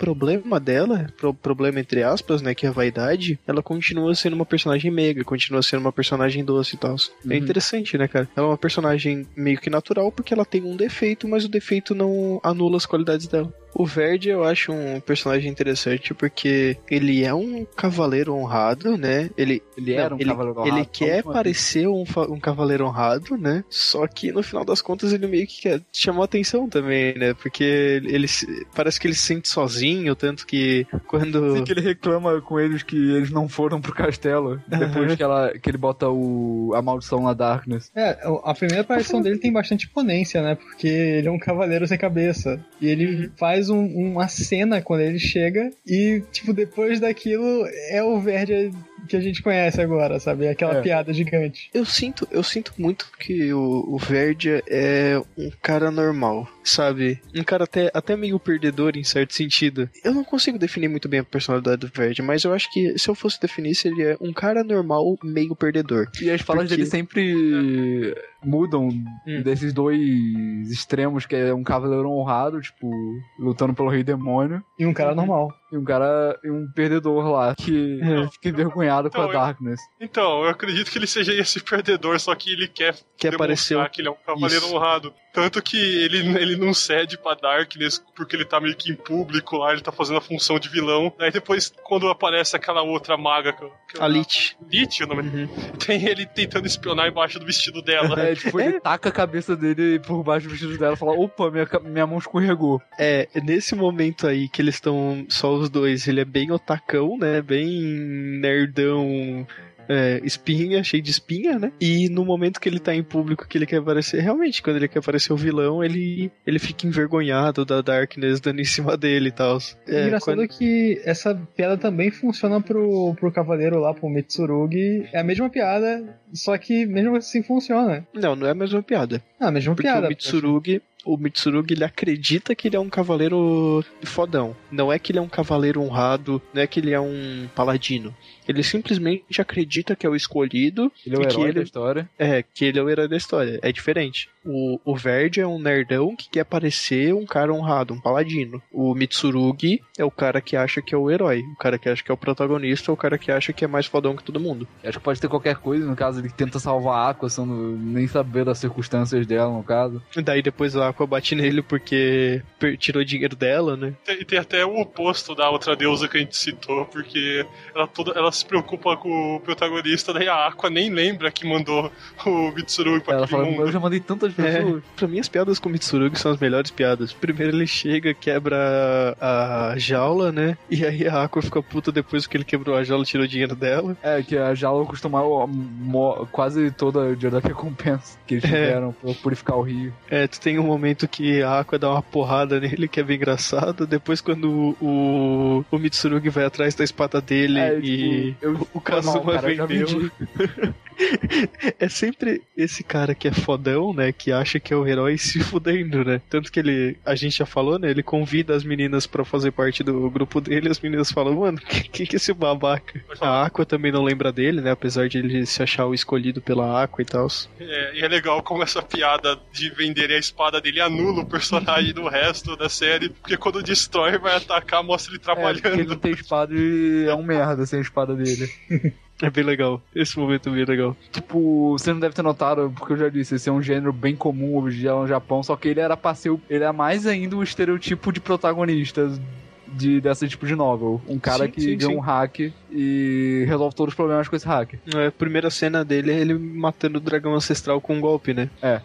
problema dela, pro, problema entre aspas, né, que é a vaidade, ela continua sendo uma personagem meiga, continua sendo uma personagem doce e tal. Uhum. É interessante, né, cara? Ela é uma personagem meio que natural porque ela tem um defeito, mas o defeito não anula as qualidades dela. O Verde eu acho um personagem interessante porque ele é um cavaleiro honrado, né? Ele, Ele não, era um ele, cavaleiro honrado. Ele quer Alguma parecer um, fa- um cavaleiro honrado, né? Só que no final das contas ele meio que quer, chamou atenção também, né? Porque ele se- parece que ele se sente sozinho, tanto que quando... Sim, que ele reclama com eles que eles não foram pro castelo depois Uhum. que, ela, que ele bota o, a maldição na Darkness. É, a primeira aparição dele tem bastante imponência, né? Porque ele é um cavaleiro sem cabeça. E ele faz um- uma cena quando ele chega e, tipo, depois daquilo é o Verde que a gente conhece agora, sabe? Aquela É. piada gigante. Eu sinto, eu sinto muito que o, o Verde é um cara normal, sabe? Um cara até, até meio perdedor em certo sentido. Eu não consigo definir muito bem a personalidade do Verde, mas eu acho que se eu fosse definir, seria um cara normal meio perdedor. E as falas Porque- dele sempre mudam Hum. desses dois extremos, que é um cavaleiro honrado, tipo, lutando pelo rei demônio, E um cara normal. e um cara, e um perdedor lá, que É. fica envergonhado Então, com a eu- Darkness. Então, eu acredito que ele seja esse perdedor, só que ele quer, Quer parecer demonstrar o- que ele é um cavaleiro Isso. honrado. Tanto que ele, ele não cede pra Darkness porque ele tá meio que em público lá, ele tá fazendo a função de vilão. Aí depois, quando aparece aquela outra maga, que, eu- que eu- A Lich. Lich, o nome Uhum. tem ele tentando espionar embaixo do vestido dela. É, tipo, ele taca a cabeça dele por baixo do vestido dela e fala, opa, minha, ca- minha mão escorregou. É, nesse momento aí que eles estão só os dois, ele é bem otacão, né? Bem nerdão, é, espinha, cheio de espinha, né? E no momento que ele tá em público, que ele quer aparecer, realmente, quando ele quer aparecer o vilão, ele, ele fica envergonhado da Darkness dando em cima dele e tal. É, engraçado quando- que essa piada também funciona pro, pro cavaleiro lá, pro Mitsurugi. É a mesma piada, só que mesmo assim funciona. Não, não é a mesma piada. Ah, a mesma Porque piada. o Mitsurugi, o Mitsurugi, ele acredita que ele é um cavaleiro fodão. Não é que ele é um cavaleiro honrado, não é que ele é um paladino. Ele simplesmente acredita que é o escolhido. Ele é o e que herói ele- da história. É, que ele é o herói da história. É diferente. O, o Verde é um nerdão que quer parecer um cara honrado, um paladino. O Mitsurugi é o cara que acha que é o herói. O cara que acha que é o protagonista, o cara que acha que é mais fodão que todo mundo. Acho que pode ter qualquer coisa, no caso, ele tenta salvar a Aqua, sem nem saber das circunstâncias dela, no caso. E daí depois a Aqua bate nele porque per- tirou dinheiro dela, né? E tem até o oposto da outra deusa que a gente citou, porque ela, toda, ela se preocupa com o protagonista, daí a Aqua nem lembra que mandou o Mitsurugi pra Ela aquele fala, mundo. eu já mandei tantas É, pessoas. pra mim as piadas com o Mitsurugi são as melhores piadas. Primeiro ele chega, quebra a jaula, né? E aí a Aqua fica puta depois que ele quebrou a jaula e tirou dinheiro dela. É, que a Jaula costuma ó, mo- quase toda o dia da recompensa que eles É. tiveram pra purificar o rio. É, tu tem um momento que a Aqua dá uma porrada nele, que é bem engraçado. Depois quando o, o Mitsurugi vai atrás da espada dele É, e tipo, eu- o Não, Kazuma cara, eu já vendeu. vendi. É sempre esse cara que é fodão, né? Que acha que é o herói se fudendo, né? Tanto que ele, a gente já falou, né? Ele convida as meninas pra fazer parte do grupo dele e as meninas falam, mano, quem que é esse babaca? A Aqua também não lembra dele, né? Apesar de ele se achar o escolhido pela Aqua e tal. É, e é legal como essa piada de venderem a espada dele anula o personagem do resto da série, porque quando o Destroyer vai atacar, mostra ele É, porque ele trabalhando. não tem espada e é um merda sem a espada dele. É bem legal. Esse momento é bem legal. Tipo, você não deve ter notado, porque eu já disse, esse é um gênero bem comum hoje no Japão, só que ele era pra ser, o- ele é mais ainda o estereotipo de protagonista de, desse tipo de novel. Um cara Sim, que sim, ganha sim. um hack e resolve todos os problemas com esse hack. É, a primeira cena dele é ele matando o dragão ancestral com um golpe, né? É.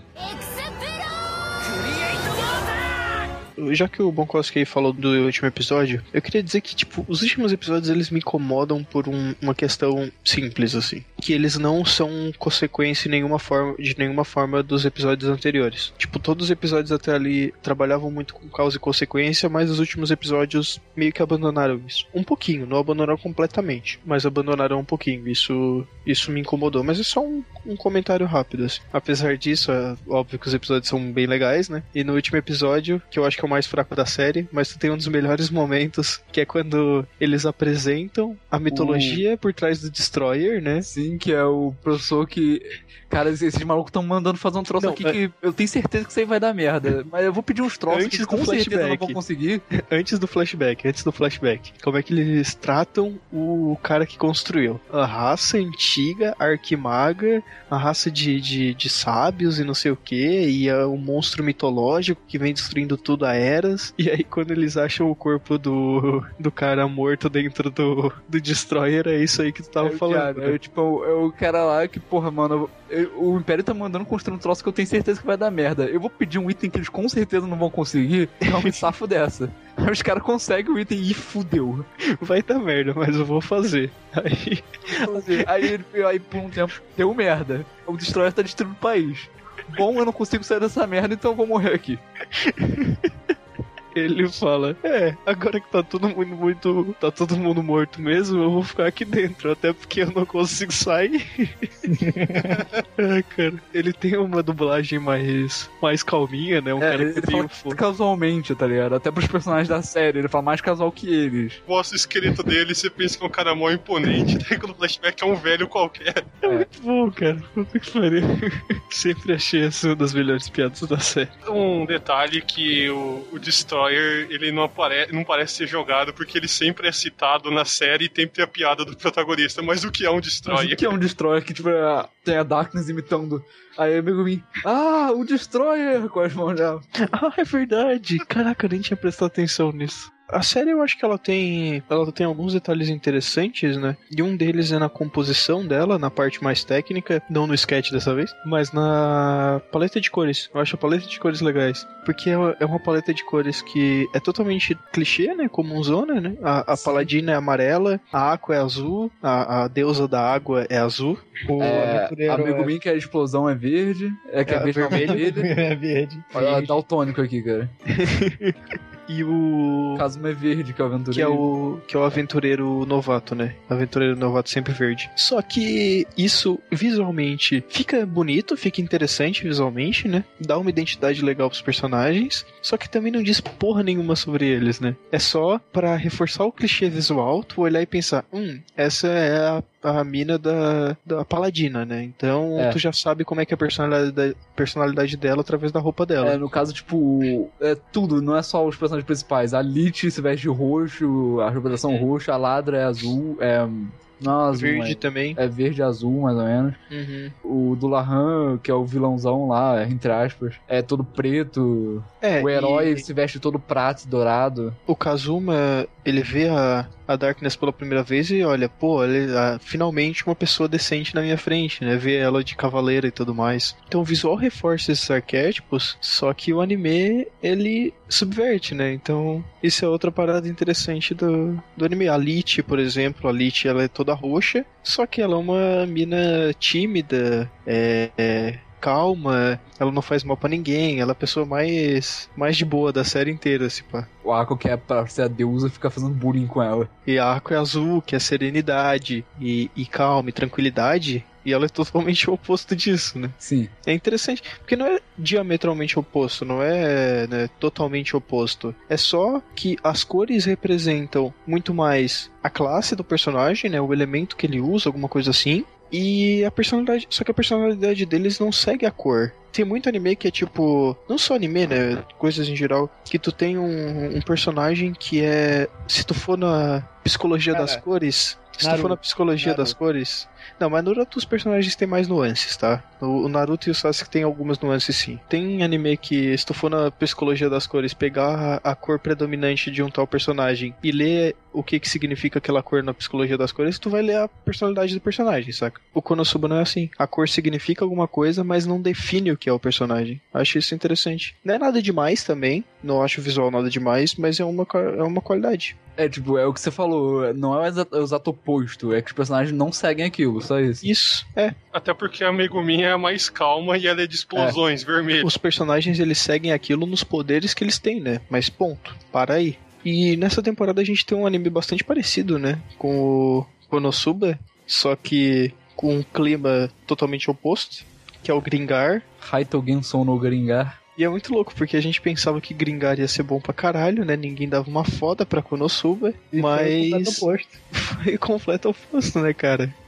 Já que o Bonkowski falou do último episódio, eu queria dizer que, tipo, os últimos episódios eles me incomodam por um- uma questão simples, assim. Que eles não são consequência em nenhuma forma, de nenhuma forma dos episódios anteriores. Tipo, todos os episódios até ali trabalhavam muito com causa e consequência, mas os últimos episódios meio que abandonaram isso. Um pouquinho, não abandonaram completamente, mas abandonaram um pouquinho. Isso, isso me incomodou, mas é só um, um comentário rápido, assim. Apesar disso, é óbvio que os episódios são bem legais, né? E no último episódio, que eu acho que é o mais fraco da série, mas tu tem um dos melhores momentos, que é quando eles apresentam a mitologia por trás do Destroyer, né? Sim, Megumi, que é o professor que... Cara, esses malucos estão mandando fazer um troço Não, aqui é- que eu tenho certeza que isso aí vai dar merda. Mas eu vou pedir uns troços Antes que do com certeza não flashback. vão conseguir. Antes do flashback, antes do flashback. Como é que eles tratam o cara que construiu? A raça antiga, arquimaga, a raça de, de, de sábios e não sei o que, e é um monstro mitológico que vem destruindo tudo a eras. E aí quando eles acham o corpo do, do cara morto dentro do, do Destroyer, é isso aí que tu tava É, falando. cara, é, tipo, é o cara lá que, porra, mano, eu- o Império tá mandando construir um troço que eu tenho certeza que vai dar merda. Eu vou pedir um item que eles com certeza não vão conseguir, não me safo dessa. Aí os caras conseguem o item e fudeu. Vai dar merda, mas eu vou fazer. Aí Aí, aí por um tempo, deu merda. O Destroyer tá destruindo o país. Bom, eu não consigo sair dessa merda, então eu vou morrer aqui. ele fala, é, agora que tá todo mundo muito. Tá todo mundo morto mesmo, eu vou ficar aqui dentro, até porque eu não consigo sair. É, cara. Ele tem uma dublagem mais, mais calminha, né? Um É, cara ele que tem fala um fo- casualmente, tá ligado? Até pros personagens da série, ele fala mais casual que eles. Mostra o esqueleto dele e você pensa que é um cara mó imponente. Daí quando o flashback é um velho qualquer. É muito bom, cara. Puta que pariu. Sempre achei essa uma das melhores piadas da série. Um detalhe que o, o Destroyer, ele não, apare, não parece ser jogado porque ele sempre é citado na série e tem que ter a piada do protagonista. Mas o que é um Mas Destroyer? o que é um Destroyer que, tipo, é- tem a Darkness imitando? Aí o Megumi, ah, o Destroyer com as mãos já. Ah, é verdade. Caraca, eu nem tinha prestado atenção nisso. A série eu acho que ela tem ela tem alguns detalhes interessantes, né? E um deles é na composição dela, na parte mais técnica, não no sketch dessa vez, mas na paleta de cores. Eu acho a paleta de cores legais, porque é uma paleta de cores que é totalmente clichê, né? Comunzona, né? A, a Paladina é amarela, a Aqua é azul, a, a deusa da água é azul. O É, aventureiro a Megumi que a explosão é verde, é que É, é, verde não, vermelho. vermelho. é verde. Olha, daltônico aqui, cara. E o O Kazuma é verde, que é o aventureiro. que é o que é o aventureiro novato, né? Aventureiro novato sempre verde. Só que isso visualmente fica bonito, fica interessante visualmente, né? Dá uma identidade legal pros personagens, só que também não diz porra nenhuma sobre eles, né? É só pra reforçar o clichê visual, tu olhar e pensar, hum, essa é a a mina da, da Paladina, né? Então É. tu já sabe como é que é a personalidade, personalidade dela através da roupa dela. É, no caso, tipo, é tudo, não é só os personagens principais. A Lich se veste de roxo, a representação roxa, a Ladra é azul, é... Não, azul, Verde é, também. é verde e azul, mais ou menos. Uhum. O Dulahan, que é o vilãozão lá, entre aspas, é todo preto. É, O herói e- se veste todo prato e dourado. O Kazuma, ele vê a, a Darkness pela primeira vez e olha, pô, ele, ah, finalmente uma pessoa decente na minha frente, né? Vê ela de cavaleira e tudo mais. Então o visual reforça esses arquétipos, só que o anime, ele subverte, né? Então isso é outra parada interessante do, do anime. A Lich, por exemplo, a Lich, ela é toda roxa, só que ela é uma mina tímida, é... é calma, ela não faz mal pra ninguém, ela é a pessoa mais, mais de boa da série inteira, assim, pá. O Ako, que é pra ser a deusa, fica fazendo bullying com ela. E a Aqua é azul, que é serenidade e, e calma e tranquilidade, e ela é totalmente o oposto disso, né? Sim. É interessante, porque não é diametralmente oposto, não é, né, totalmente oposto. É só que as cores representam muito mais a classe do personagem, né, o elemento que ele usa, alguma coisa assim, e a personalidade, só que a personalidade deles não segue a cor. Tem muito anime que é tipo, não só anime, né, coisas em geral, que tu tem um, um personagem que é, se tu for na psicologia Cara, das cores, se tu Naruto, for na psicologia Naruto. das cores, não, mas Naruto os personagens têm mais nuances, tá? O, o Naruto e o Sasuke tem algumas nuances sim. Tem anime que, se tu for na psicologia das cores, pegar a, a cor predominante de um tal personagem e ler o que que significa aquela cor na psicologia das cores, tu vai ler a personalidade do personagem, saca? O Konosuba não é assim. A cor significa alguma coisa, mas não define o que é o personagem. Acho isso interessante. Não é nada demais também, não acho o visual nada demais, mas é uma, qua- é uma qualidade. É, tipo, é o que você falou, não é o exato, é o exato oposto, é que os personagens não seguem aquilo, só isso. Isso, é. Até porque a Megumi é a mais calma e ela é de explosões vermelhas. Os personagens, eles seguem aquilo nos poderes que eles têm, né? Mas ponto, para aí. E nessa temporada a gente tem um anime bastante parecido, né? Com o Konosuba, só que com um clima totalmente oposto, que é o Gringar. Haito Genson no Gringar. E é muito louco, porque a gente pensava que Gringar ia ser bom pra caralho, né? Ninguém dava uma foda pra Konosuba, E foi o completo mas oposto. foi completo oposto, né, cara?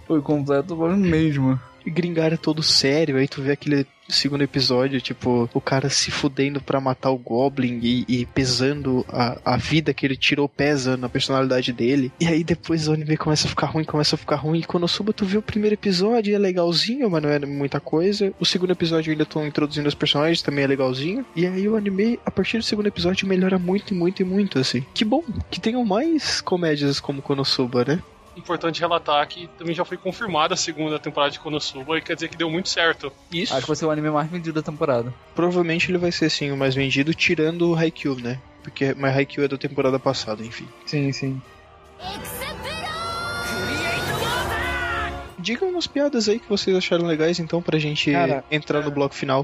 Foi completo mesmo. Gringar é todo sério, aí tu vê aquele segundo episódio, tipo, o cara se fudendo pra matar o Goblin e, e pesando a, a vida que ele tirou, pesa na personalidade dele. E aí depois o anime começa a ficar ruim, começa a ficar ruim. E quando eu subo, tu vê o primeiro episódio, é legalzinho, mas não é muita coisa. O segundo episódio ainda estão introduzindo os personagens, também é legalzinho. E aí o anime, a partir do segundo episódio, melhora muito, muito e muito, assim. Que bom, que tenham mais comédias como Konosuba, né? Importante relatar que também já foi confirmada a segunda temporada de Konosuba e quer dizer que deu muito certo. Isso. Acho que vai ser o anime mais vendido da temporada. Provavelmente ele vai ser, sim, o mais vendido, tirando o Haikyuu, né? Porque mas Haikyuu é da temporada passada, enfim. Sim, sim. Digam umas piadas aí que vocês acharam legais, então, pra gente Cara, entrar no bloco final.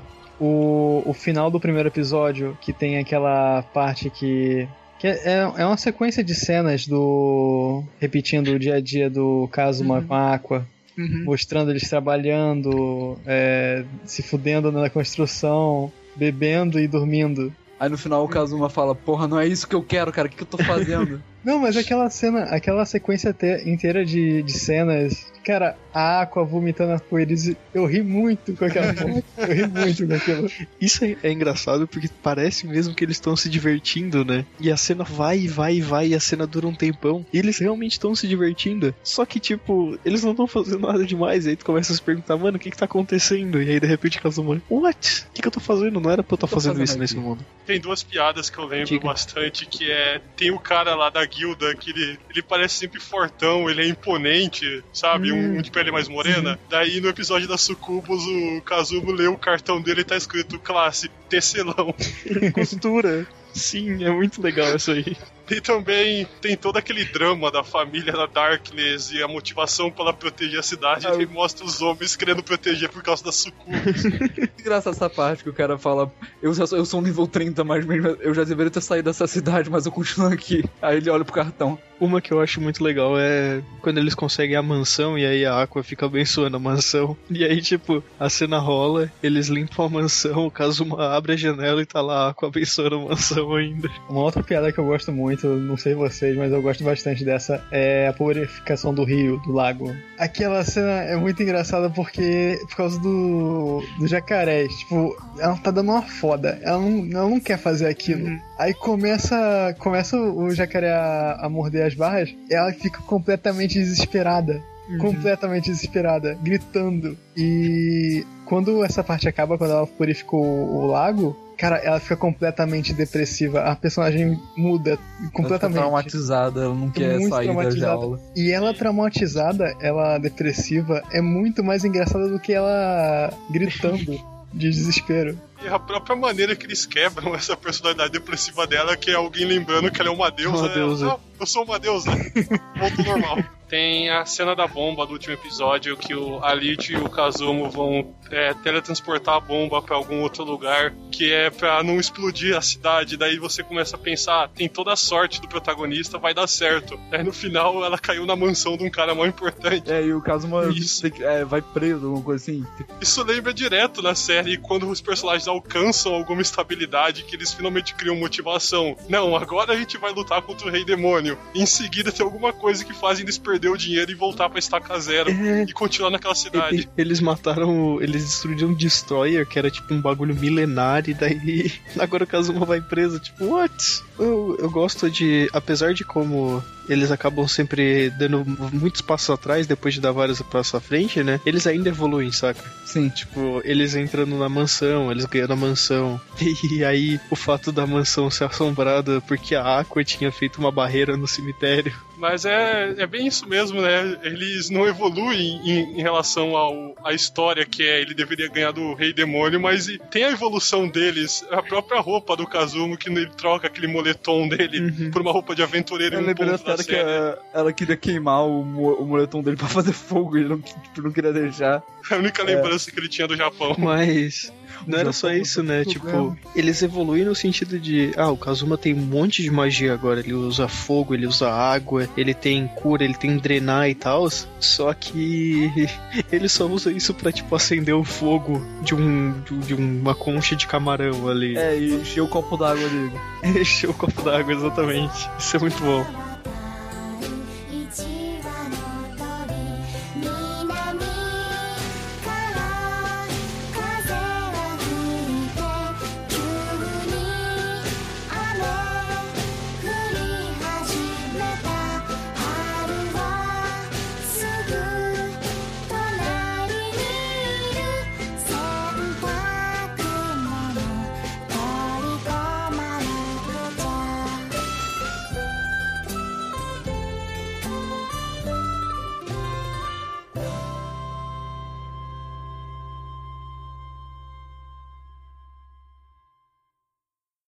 O, o final do primeiro episódio, que tem aquela parte que... que é, é uma sequência de cenas do... repetindo o dia a dia do Kazuma Uhum. com a Aqua. Uhum. Mostrando eles trabalhando, é, se fudendo na construção, bebendo e dormindo. Aí no final o Kazuma fala, porra, não é isso que eu quero, cara, o que, que eu tô fazendo? Não, mas aquela cena, aquela sequência te- inteira de, de cenas, cara, a Aqua vomitando arco-íris, eu ri muito com aquela foto, eu ri muito com aquilo. Isso é, é engraçado porque parece mesmo que eles estão se divertindo, né? E a cena vai e vai e vai e a cena dura um tempão. E eles realmente estão se divertindo. Só que, tipo, eles não estão fazendo nada demais. E aí tu começa a se perguntar, mano, o que que tá acontecendo? E aí de repente Kazuma, what? O que que eu tô fazendo? Não era pra eu estar Tô fazendo, fazendo isso aqui. nesse mundo. Tem duas piadas que eu lembro Diga. bastante, que é... Tem o cara lá da guilda, que ele, ele parece sempre fortão, ele é imponente, sabe? Um, um de pele mais morena. Daí no episódio da Sucubus, o Kazuma lê o cartão dele e tá escrito classe tecelão. Costura. Sim, é muito legal isso aí. E também tem todo aquele drama da família da Darkness e a motivação pra ela proteger a cidade. Ah, Ele mostra os homens querendo proteger por causa da Sucubus. Engraçado essa parte que o cara fala, eu, já sou, eu sou um nível trinta, mas mesmo eu já deveria ter saído dessa cidade, mas eu continuo aqui. Aí ele olha pro cartão. Uma que eu acho muito legal é quando eles conseguem a mansão e aí a Aqua fica abençoando a mansão. E aí, tipo, a cena rola, eles limpam a mansão, o Kazuma abre a janela e tá lá a Aqua abençoando a mansão ainda. Uma outra piada que eu gosto muito, não sei vocês, mas eu gosto bastante dessa, é a purificação do rio, do lago. Aquela cena é muito engraçada porque, por causa do, do jacaré, tipo, ela tá dando uma foda, ela não, ela não quer fazer aquilo. Uhum. Aí começa, começa o jacaré a, a morder as barras, ela fica completamente desesperada. Uhum. Completamente desesperada, gritando. E quando essa parte acaba, quando ela purificou o, o lago, cara, ela fica completamente depressiva. A personagem muda completamente. Ela fica traumatizada, ela não quer Muito sair da traumatizada. jaula. E ela traumatizada, ela depressiva, é muito mais engraçada do que ela gritando de desespero. E a própria maneira que eles quebram essa personalidade depressiva dela, que é alguém lembrando que ela é uma deusa. Uma né? deusa. Ah, eu sou uma deusa. Volto ao normal. Tem a cena da bomba do último episódio, que o Alite e o Kazuma vão é, teletransportar a bomba pra algum outro lugar, que é pra não explodir a cidade. Daí você começa a pensar, tem toda a sorte do protagonista, vai dar certo. Aí no final ela caiu na mansão de um cara mais importante. É, e o Kazuma Isso. tem que- é, vai preso, alguma coisa assim. Isso lembra direto na série quando os personagens alcançam alguma estabilidade, que eles finalmente criam motivação. Não, agora a gente vai lutar contra o Rei Demônio. Em seguida tem alguma coisa que faz eles perder o dinheiro e voltar pra estaca zero É. e continuar naquela cidade. E- Eles mataram, eles destruíram um Destroyer, que era tipo um bagulho milenário, e daí agora o Kazuma vai preso, tipo, what? Eu, eu gosto de, apesar de como eles acabam sempre dando muitos passos atrás, depois de dar vários passos à frente, né? Eles ainda evoluem, saca? Sim. Tipo, eles entrando na mansão, eles ganhando a mansão. E aí, o fato da mansão ser assombrada porque a Aqua tinha feito uma barreira no cemitério. Mas é, é bem isso mesmo, né? Eles não evoluem em, em relação ao, à história que é ele deveria ganhar do Rei Demônio, mas e tem a evolução deles, a própria roupa do Kazuma, que ele troca aquele moletom dele Uhum. por uma roupa de aventureiro Eu em um lembrei da ponto da piada que série. a- ela queria queimar o, mo- o moletom dele pra fazer fogo, ele não, tipo, não queria deixar. É a única lembrança que ele tinha do Japão. Mas não era Já só falamos isso, né? do Tipo, problema. eles evoluem no sentido de, ah, o Kazuma tem um monte de magia agora. Ele usa fogo, ele usa água, ele tem cura, ele tem drenar e tal. Só que ele só usa isso pra, tipo, acender o fogo de, um, de, de uma concha de camarão ali. É, e encher o copo d'água dele. Encher o copo d'água, exatamente. Isso é muito bom.